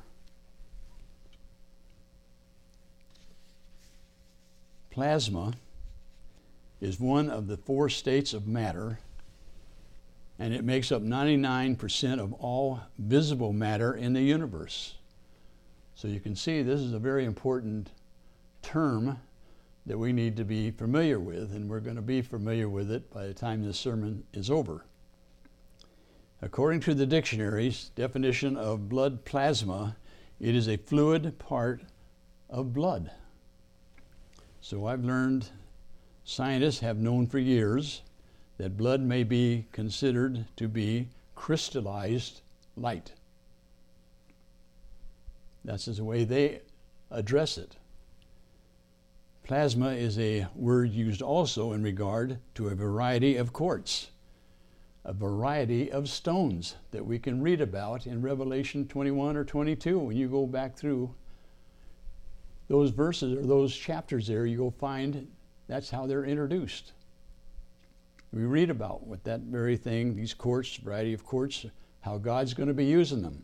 [SPEAKER 2] Plasma is one of the 4 states of matter, and it makes up 99% of all visible matter in the universe. So you can see this is a very important term that we need to be familiar with, and we're going to be familiar with it by the time this sermon is over. According to the dictionary's definition of blood plasma, it is a fluid part of blood. So I've learned, scientists have known for years, that blood may be considered to be crystallized light. That's the way they address it. Plasma is a word used also in regard to a variety of quartz. a variety of stones that we can read about in Revelation 21 or 22. When you go back through those verses or those chapters there, you'll find that's how they're introduced. We read about what that very thing, these quartz, variety of quartz, how God's going to be using them.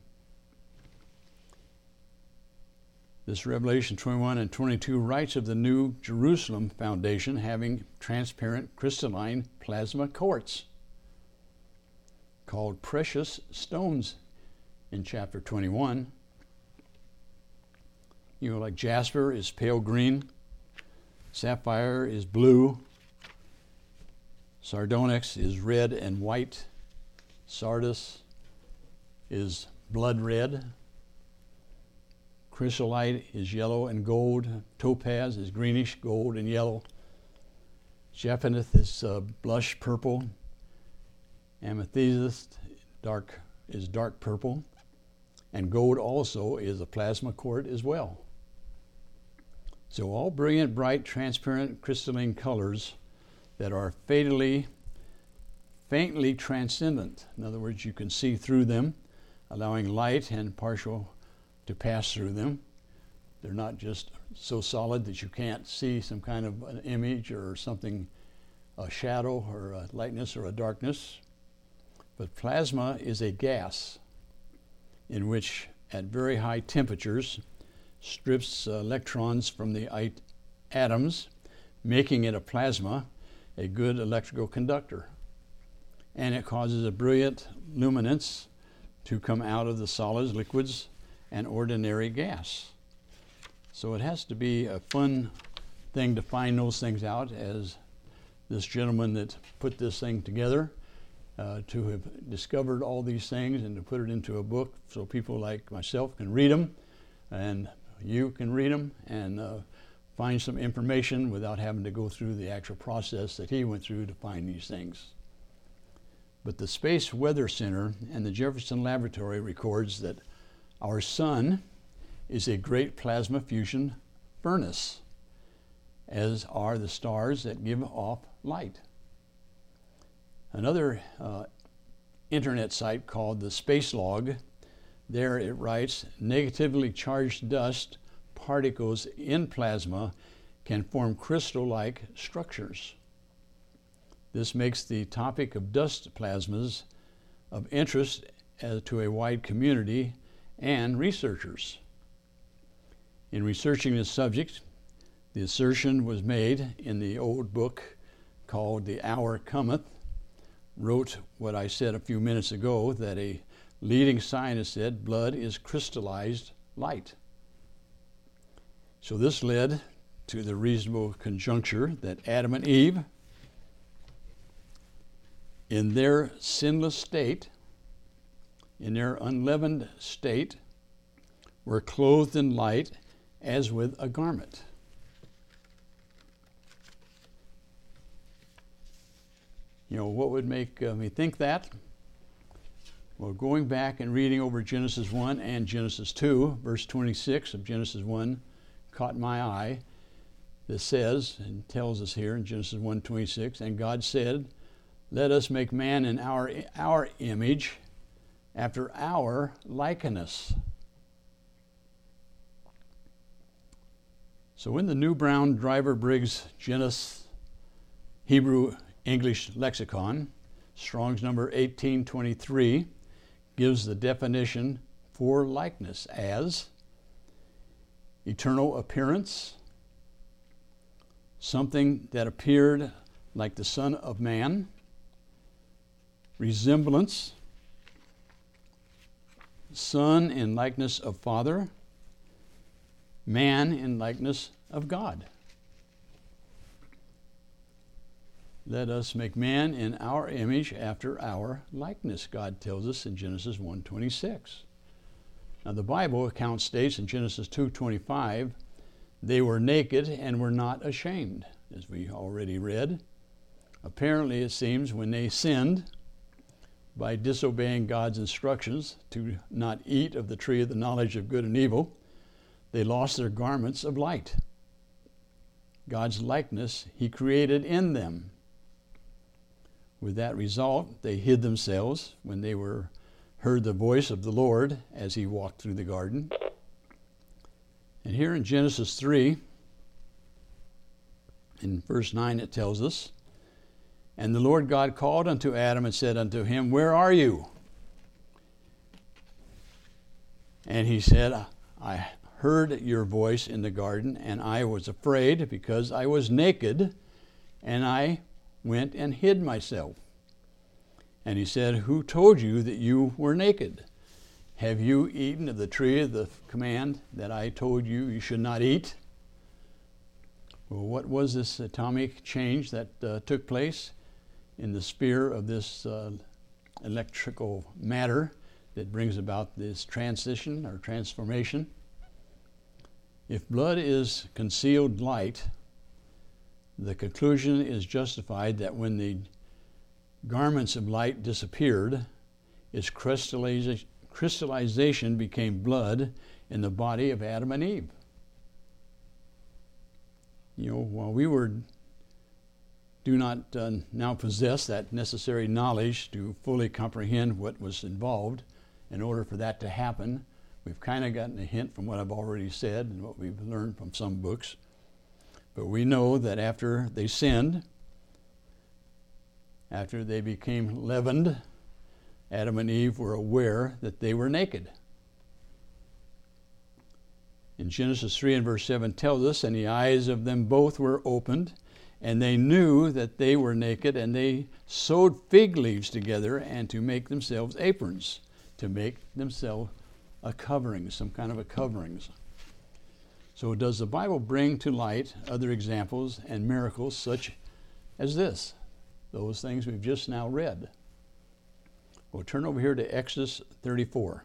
[SPEAKER 2] This Revelation 21 and 22 writes of the New Jerusalem foundation having transparent crystalline plasma quartz called precious stones in chapter 21. You know, like jasper is pale green, sapphire is blue, sardonyx is red and white, sardis is blood red, chrysolite is yellow and gold, topaz is greenish gold and yellow, japheth is blush purple, amethyst is dark purple, and gold also is a plasma quartz as well. So all brilliant, bright, transparent, crystalline colors that are faintly transcendent. In other words, you can see through them, allowing light and partial to pass through them. They're not just so solid that you can't see some kind of an image or something, a shadow or a lightness or a darkness. But plasma is a gas in which, at very high temperatures, strips electrons from the atoms, making it a plasma, a good electrical conductor. And it causes a brilliant luminance to come out of the solids, liquids, and ordinary gas. So it has to be a fun thing to find those things out, as this gentleman that put this thing together, to have discovered all these things and to put it into a book so people like myself can read them, and you can read them and find some information without having to go through the actual process that he went through to find these things. But the Space Weather Center and the Jefferson Laboratory records that our sun is a great plasma fusion furnace, as are the stars that give off light. Another internet site called the Space Log, there it writes, negatively charged dust particles in plasma can form crystal-like structures. This makes the topic of dust plasmas of interest to a wide community and researchers. In researching this subject, the assertion was made in the old book called The Hour Cometh, wrote what I said a few minutes ago, that a leading scientist said blood is crystallized light. So this led to the reasonable conjecture that Adam and Eve, in their sinless state, in their unleavened state, were clothed in light as with a garment. You know, what would make me think that? Well, going back and reading over Genesis 1 and Genesis 2, verse 26 of Genesis 1 caught my eye. This says, and tells us here in Genesis 1:26, and God said, let us make man in our image, after our likeness. So in the New Brown Driver Briggs Genus Hebrew English Lexicon, Strong's number 1823 gives the definition for likeness as eternal appearance, something that appeared like the Son of Man, resemblance, Son in likeness of Father, man in likeness of God. Let us make man in our image after our likeness, God tells us in Genesis 1:26. Now the Bible account states in Genesis 2:25, they were naked and were not ashamed, as we already read. Apparently, it seems, when they sinned by disobeying God's instructions to not eat of the tree of the knowledge of good and evil, they lost their garments of light. God's likeness He created in them. With that result, they hid themselves when they heard the voice of the Lord as he walked through the garden. And here in Genesis 3, in verse 9, it tells us, "And the Lord God called unto Adam and said unto him, Where are you? And he said, I heard your voice in the garden, and I was afraid because I was naked, and I went and hid myself. And he said, Who told you that you were naked? Have you eaten of the tree of the command that I told you you should not eat?" Well, what was this atomic change that took place in the sphere of this electrical matter that brings about this transition or transformation? If blood is concealed light, the conclusion is justified that when the garments of light disappeared, its crystallization became blood in the body of Adam and Eve. You know, while we do not now possess that necessary knowledge to fully comprehend what was involved in order for that to happen, we've kind of gotten a hint from what I've already said and what we've learned from some books. But we know that after they sinned, after they became leavened, Adam and Eve were aware that they were naked. In Genesis 3 and verse 7 tells us, "And the eyes of them both were opened, and they knew that they were naked, and they sewed fig leaves together and to make themselves aprons," to make themselves a covering, some kind of a coverings. So does the Bible bring to light other examples and miracles such as this? Those things we've just now read. We'll turn over here to Exodus 34.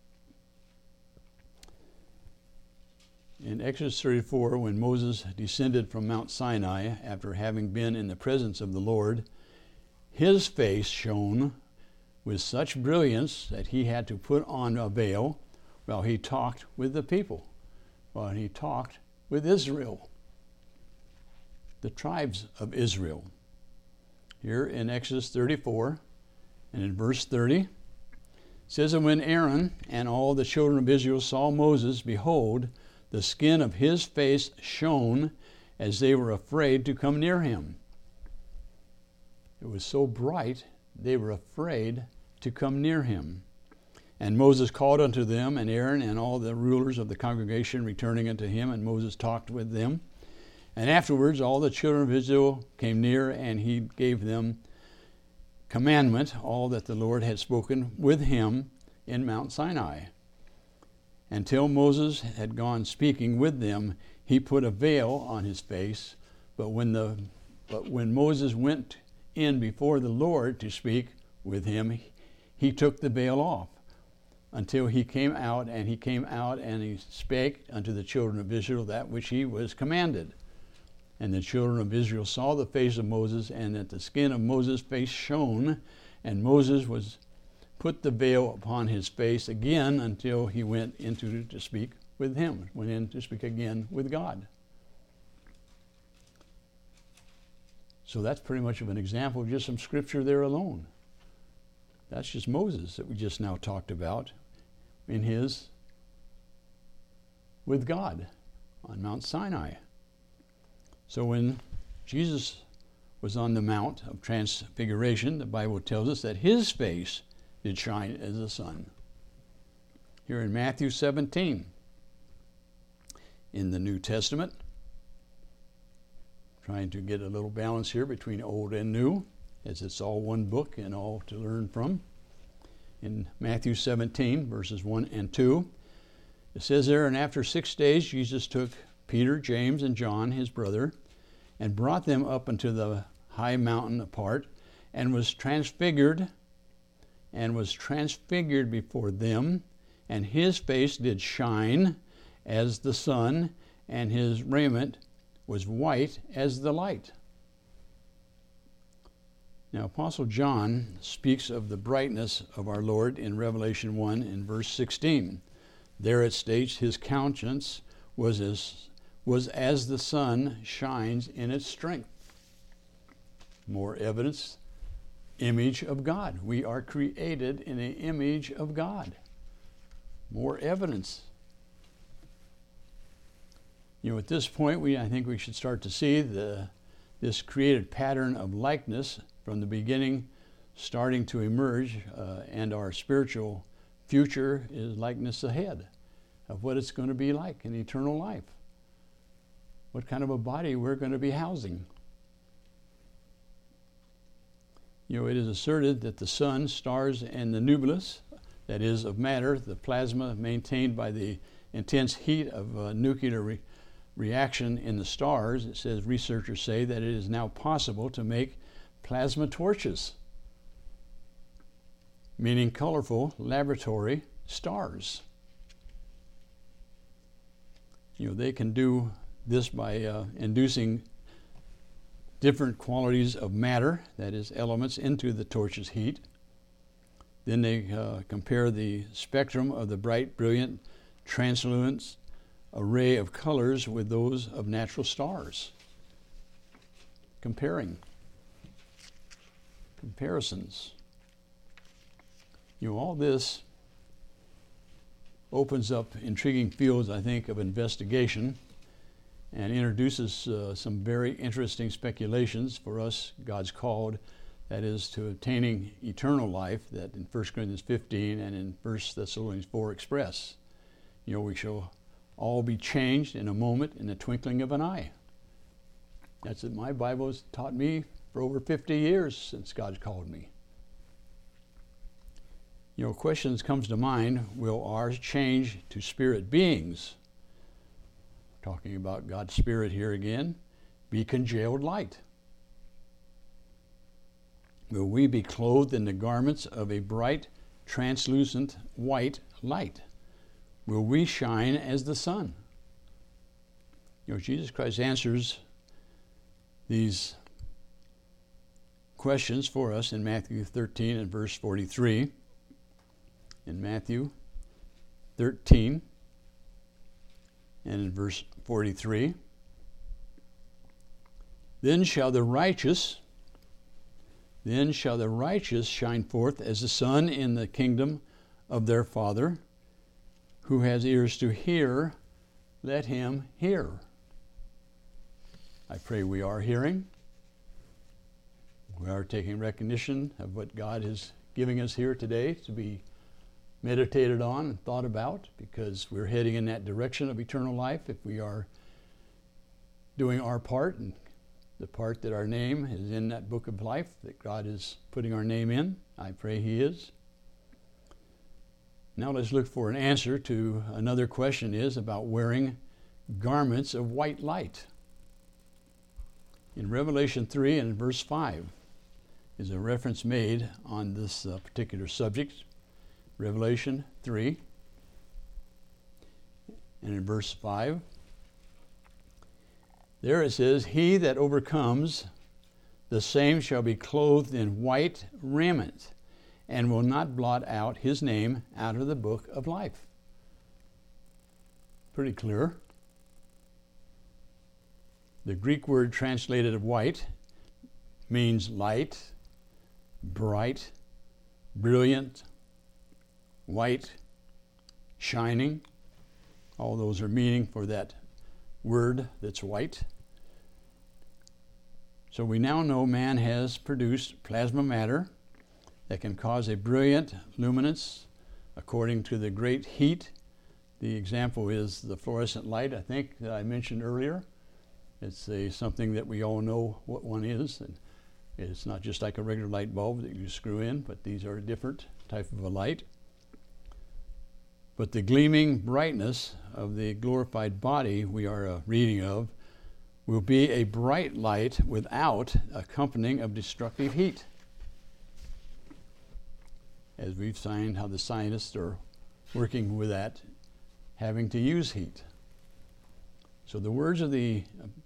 [SPEAKER 2] In Exodus 34, when Moses descended from Mount Sinai after having been in the presence of the Lord, his face shone with such brilliance that he had to put on a veil while he talked with the people, while he talked with Israel, the tribes of Israel. Here in Exodus 34 and in verse 30, it says, "And when Aaron and all the children of Israel saw Moses, behold, the skin of his face shone as they were afraid to come near him." It was so bright, they were afraid to come near him. "And Moses called unto them, and Aaron and all the rulers of the congregation returning unto him, and Moses talked with them. And afterwards all the children of Israel came near, and he gave them commandment, all that the Lord had spoken with him in Mount Sinai. Until Moses had gone speaking with them, he put a veil on his face. But when Moses went in before the Lord to speak with him, he took the veil off until he came out, and he spake unto the children of Israel that which he was commanded. And the children of Israel saw the face of Moses, and that the skin of Moses' face shone, and Moses put the veil upon his face again until he went in to speak with him, went in to speak again with God." So that's pretty much of an example of just some scripture there alone. That's just Moses that we just now talked about with God on Mount Sinai. So when Jesus was on the Mount of Transfiguration, the Bible tells us that his face did shine as the sun. Here in Matthew 17, in the New Testament, trying to get a little balance here between old and new, as it's all one book and all to learn from. In Matthew 17, verses 1 and 2, it says there, "And after 6 days Jesus took Peter, James, and John, his brother, and brought them up unto the high mountain apart, and was transfigured before them, and his face did shine as the sun, and his raiment was white as the light." Now, Apostle John speaks of the brightness of our Lord in Revelation 1 in verse 16. There it states, "His countenance was as the sun shines in its strength." More evidence image of God. We are created in the image of God. More evidence. At this point, I think we should start to see this created pattern of likeness from the beginning starting to emerge, and our spiritual future is likeness ahead of what it's going to be like in eternal life. What kind of a body we're going to be housing. It is asserted that the sun, stars, and the nucleus, that is, of matter, the plasma maintained by the intense heat of nuclear reaction in the stars, it says researchers say that it is now possible to make plasma torches, meaning colorful laboratory stars. They can do this by inducing different qualities of matter, that is, elements, into the torch's heat. Then they compare the spectrum of the bright, brilliant, translucent array of colors with those of natural stars. Comparisons. All this opens up intriguing fields, I think, of investigation and introduces some very interesting speculations for us, God's called, that is, to obtaining eternal life, that in 1 Corinthians 15 and in 1 Thessalonians 4 express. We shall all be changed in a moment, in the twinkling of an eye. That's what my Bible has taught me for over 50 years since God's called me. Questions comes to mind, will ours change to spirit beings? Talking about God's Spirit here again, be congealed light? Will we be clothed in the garments of a bright, translucent white light? Will we shine as the sun? Jesus Christ answers these questions for us in Matthew 13 and verse 43. In Matthew 13 and in verse 43, then shall the righteous shine forth as the sun in the kingdom of their Father. Who has ears to hear, let him hear. I pray we are hearing. We are taking recognition of what God is giving us here today to be meditated on and thought about, because we're heading in that direction of eternal life if we are doing our part, and the part that our name is in that book of life that God is putting our name in. I pray He is. Now let's look for an answer to another question is about wearing garments of white light. In Revelation 3 and verse 5 is a reference made on this particular subject. Revelation 3 and in verse 5, there it says, he that overcomes, the same shall be clothed in white raiment, and will not blot out his name out of the book of life. Pretty clear. The Greek word translated white means light, bright, brilliant, white, shining. All those are meaning for that word that's white. So we now know man has produced plasma matter that can cause a brilliant luminance according to the great heat. The example is the fluorescent light, I think, that I mentioned earlier. It's something that we all know what one is. And it's not just like a regular light bulb that you screw in, but these are a different type of a light. But the gleaming brightness of the glorified body we are reading of will be a bright light without accompanying of destructive heat. As we've seen how the scientists are working with that, having to use heat. So the words of the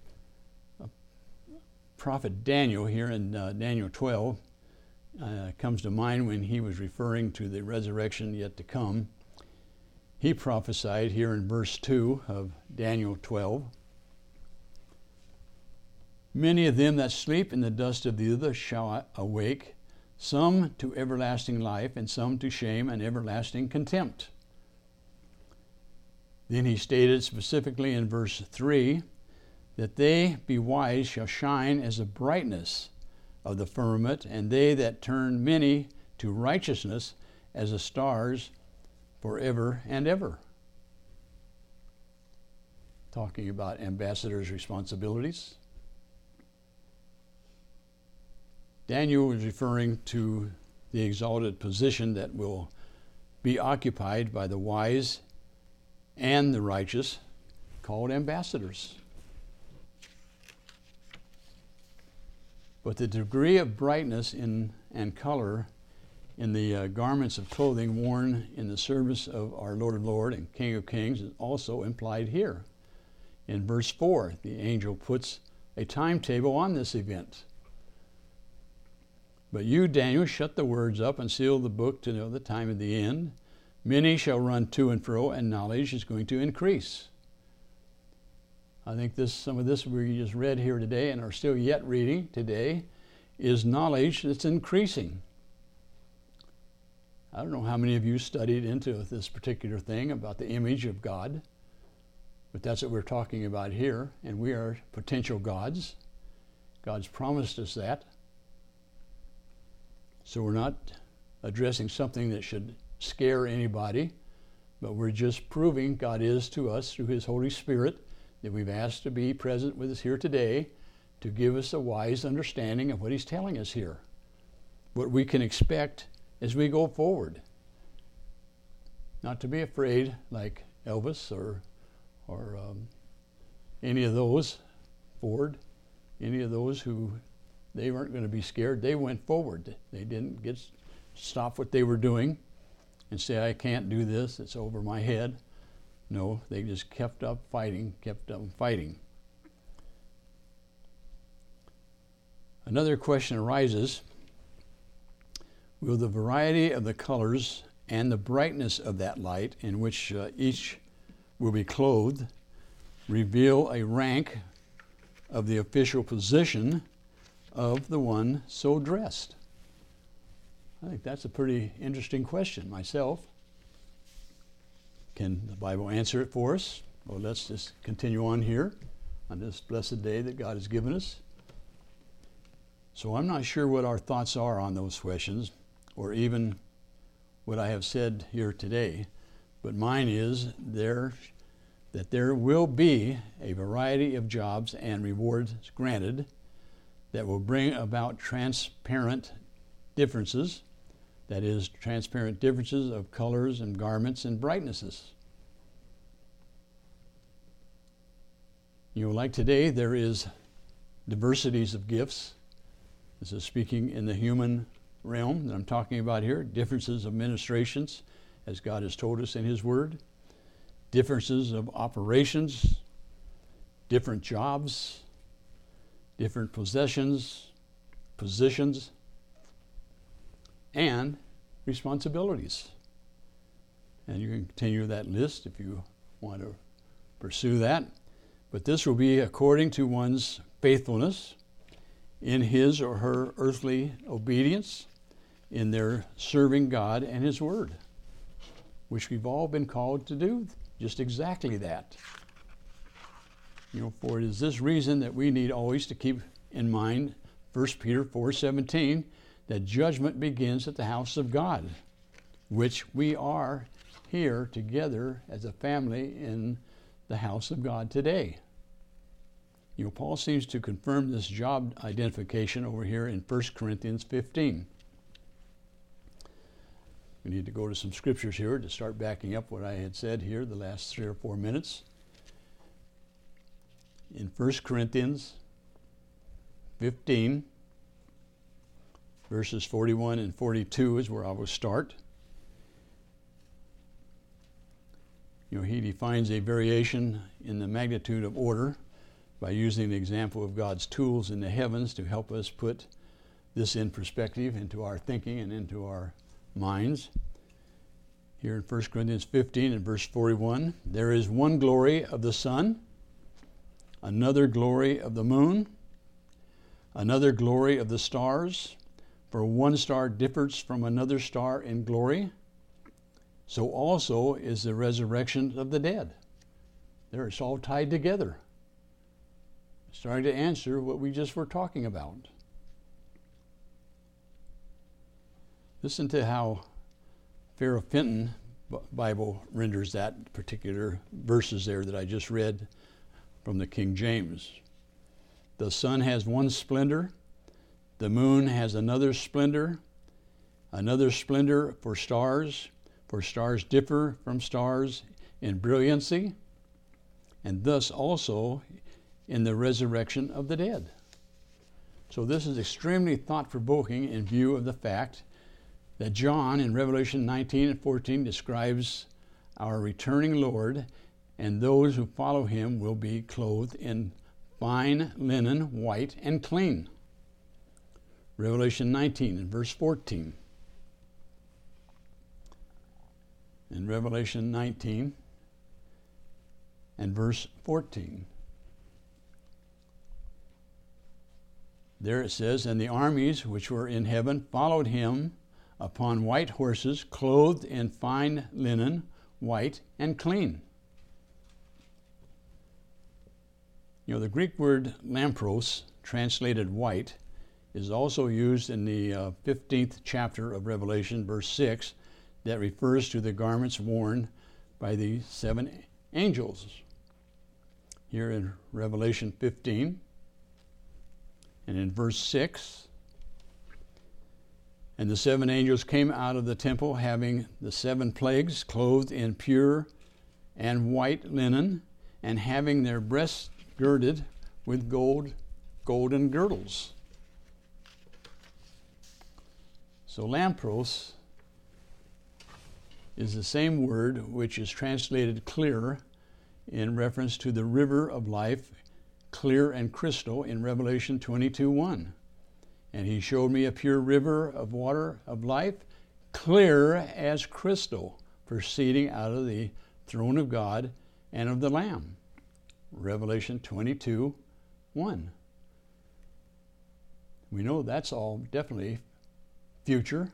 [SPEAKER 2] prophet Daniel here in Daniel 12 comes to mind when he was referring to the resurrection yet to come. He prophesied here in verse 2 of Daniel 12, many of them that sleep in the dust of the earth shall awake, some to everlasting life, and some to shame and everlasting contempt. Then he stated specifically in verse 3 that they be wise shall shine as the brightness of the firmament, and they that turn many to righteousness as the stars forever and ever. Talking about ambassadors' responsibilities. Daniel was referring to the exalted position that will be occupied by the wise and the righteous, called ambassadors. But the degree of brightness and color in the garments of clothing worn in the service of our Lord of Lords and King of Kings is also implied here. In verse 4, the angel puts a timetable on this event. But you, Daniel, shut the words up and seal the book to know the time of the end. Many shall run to and fro, and knowledge is going to increase. I think some of this we just read here today and are still yet reading today is knowledge that's increasing. I don't know how many of you studied into this particular thing about the image of God, but that's what we're talking about here, and we are potential gods. God's promised us that. So we're not addressing something that should scare anybody, but we're just proving God is to us through His Holy Spirit that we've asked to be present with us here today to give us a wise understanding of what He's telling us here, what we can expect as we go forward. Not to be afraid like Elvis or any of those, Ford, any of those who they weren't going to be scared. They went forward. They didn't stop what they were doing and say, I can't do this, it's over my head. No, they just kept up fighting. Another question arises, will the variety of the colors and the brightness of that light in which each will be clothed reveal a rank of the official position of the one so dressed? I think that's a pretty interesting question myself. Can the Bible answer it for us? Well, let's just continue on here on this blessed day that God has given us. So I'm not sure what our thoughts are on those questions, or even what I have said here today, but mine is that there will be a variety of jobs and rewards granted that will bring about transparent differences, that is, transparent differences of colors and garments and brightnesses. Like today, there is diversities of gifts. This is speaking in the human realm that I'm talking about here. Differences of ministrations, as God has told us in His Word. Differences of operations, different jobs, different positions, and responsibilities. And you can continue that list if you want to pursue that. But this will be according to one's faithfulness in his or her earthly obedience, in their serving God and His Word, which we've all been called to do just exactly that. For it is this reason that we need always to keep in mind 1 Peter 4:17, that judgment begins at the house of God, which we are here together as a family in the house of God today. Paul seems to confirm this job identification over here in 1 Corinthians 15. We need to go to some scriptures here to start backing up what I had said here the last 3 or 4 minutes. In 1 Corinthians 15, verses 41 and 42 is where I will start. He defines a variation in the magnitude of order by using the example of God's tools in the heavens to help us put this in perspective into our thinking and into our minds. Here in 1 Corinthians 15 and verse 41, there is one glory of the sun, another glory of the moon, another glory of the stars, For one star differs from another star in glory, so also is the resurrection of the dead. There, it's all tied together. Starting to answer what we just were talking about. Listen to how Farrah Fenton Bible renders that particular verses there that I just read from the King James. The sun has one splendor, the moon has another splendor for stars differ from stars in brilliancy, and thus also in the resurrection of the dead. So this is extremely thought-provoking in view of the fact that John in Revelation 19 and 14 describes our returning Lord, and those who follow him will be clothed in fine linen, white and clean. Revelation 19 and verse 14. In Revelation 19 and verse 14. There it says, and the armies which were in heaven followed him upon white horses, clothed in fine linen, white and clean. You know, the Greek word lampros, translated white, is also used in the 15th chapter of Revelation, verse 6, that refers to the garments worn by the 7 angels. Here in Revelation 15, and in verse 6, and the 7 angels came out of the temple having the 7 plagues, clothed in pure and white linen, and having their breasts girded with golden girdles. So lampros is the same word which is translated clear in reference to the river of life, clear and crystal, in Revelation 22:1. And he showed me a pure river of water of life, clear as crystal, proceeding out of the throne of God and of the Lamb. Revelation 22:1. We know that's all definitely future.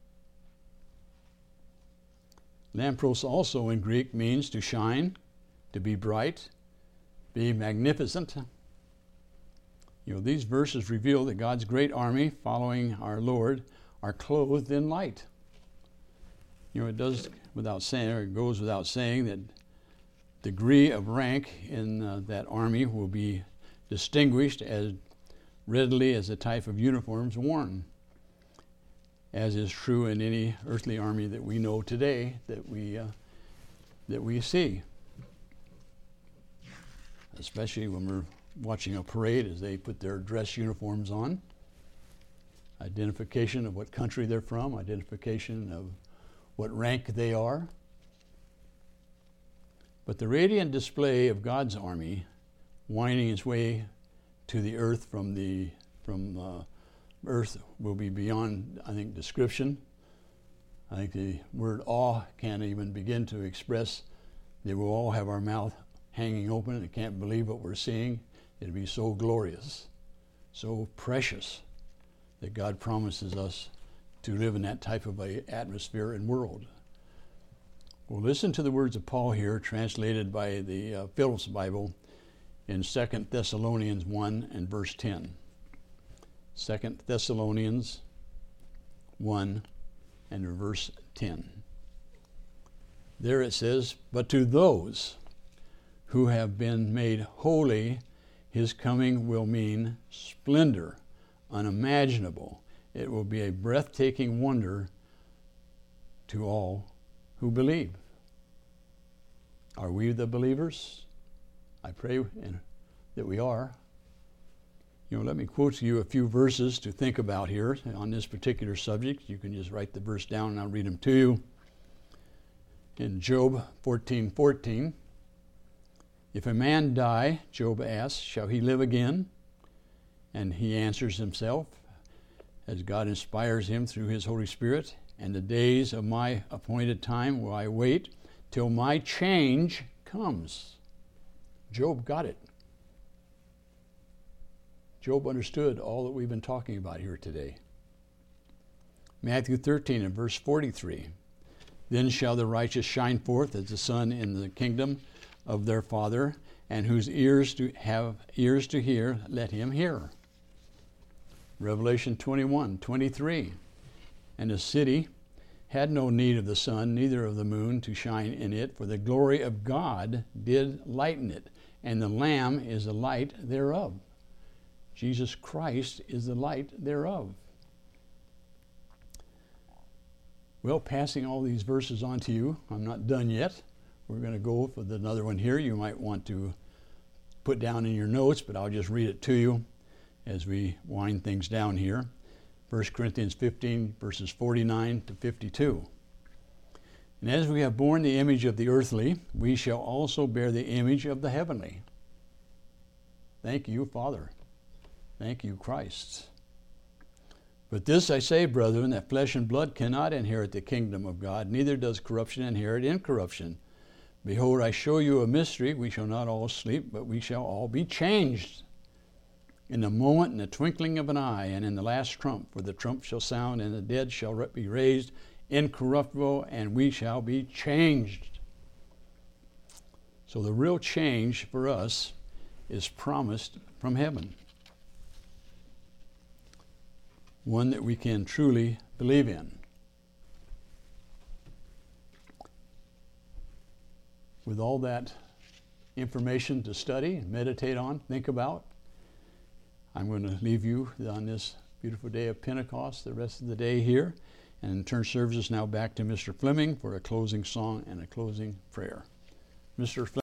[SPEAKER 2] Lampros also in Greek means to shine, to be bright, be magnificent. You know, these verses reveal that God's great army following our Lord are clothed in light. You know, it goes without saying that degree of rank in that army will be distinguished as readily as the type of uniforms worn, as is true in any earthly army that we know today that we see, especially when we're watching a parade as they put their dress uniforms on. Identification of what country they're from, identification of what rank they are. But the radiant display of God's army winding its way to the earth from earth will be beyond, I think, description. I think the word awe can't even begin to express that we'll all have our mouth hanging open and can't believe what we're seeing. It'll be so glorious, so precious, that God promises us to live in that type of a atmosphere and world. Well, listen to the words of Paul here, translated by the Phillips Bible in 2 Thessalonians 1 and verse 10. 2 Thessalonians 1 and verse 10. There it says, but to those who have been made holy, his coming will mean splendor, unimaginable. It will be a breathtaking wonder to all who believe. Are we the believers? I pray that we are. You know, let me quote to you a few verses to think about here on this particular subject. You can just write the verse down and I'll read them to you. In Job 14:14, if a man die, Job asks, shall he live again? And he answers himself, as God inspires him through his Holy Spirit, and the days of my appointed time will I wait till my change comes. Job got it. Job understood all that we've been talking about here today. Matthew 13 and verse 43. Then shall the righteous shine forth as the sun in the kingdom of their Father, and whose ears have ears to hear, let him hear. Revelation 21:23. And the city had no need of the sun, neither of the moon to shine in it, for the glory of God did lighten it, and the Lamb is the light thereof. Jesus Christ is the light thereof. Well, passing all these verses on to you, I'm not done yet. We're going to go with another one here you might want to put down in your notes, but I'll just read it to you as we wind things down here. 1 Corinthians 15, verses 49 to 52. And as we have borne the image of the earthly, we shall also bear the image of the heavenly. Thank you, Father. Thank you, Christ. But this I say, brethren, that flesh and blood cannot inherit the kingdom of God, neither does corruption inherit incorruption. Behold, I show you a mystery. We shall not all sleep, but we shall all be changed. In a moment, in the twinkling of an eye, and in the last trump, for the trump shall sound, and the dead shall be raised incorruptible, and we shall be changed. So the real change for us is promised from heaven. One that we can truly believe in. With all that information to study, meditate on, think about, I'm going to leave you on this beautiful day of Pentecost the rest of the day here, and turn services now back to Mr. Fleming for a closing song and a closing prayer. Mr. Fleming.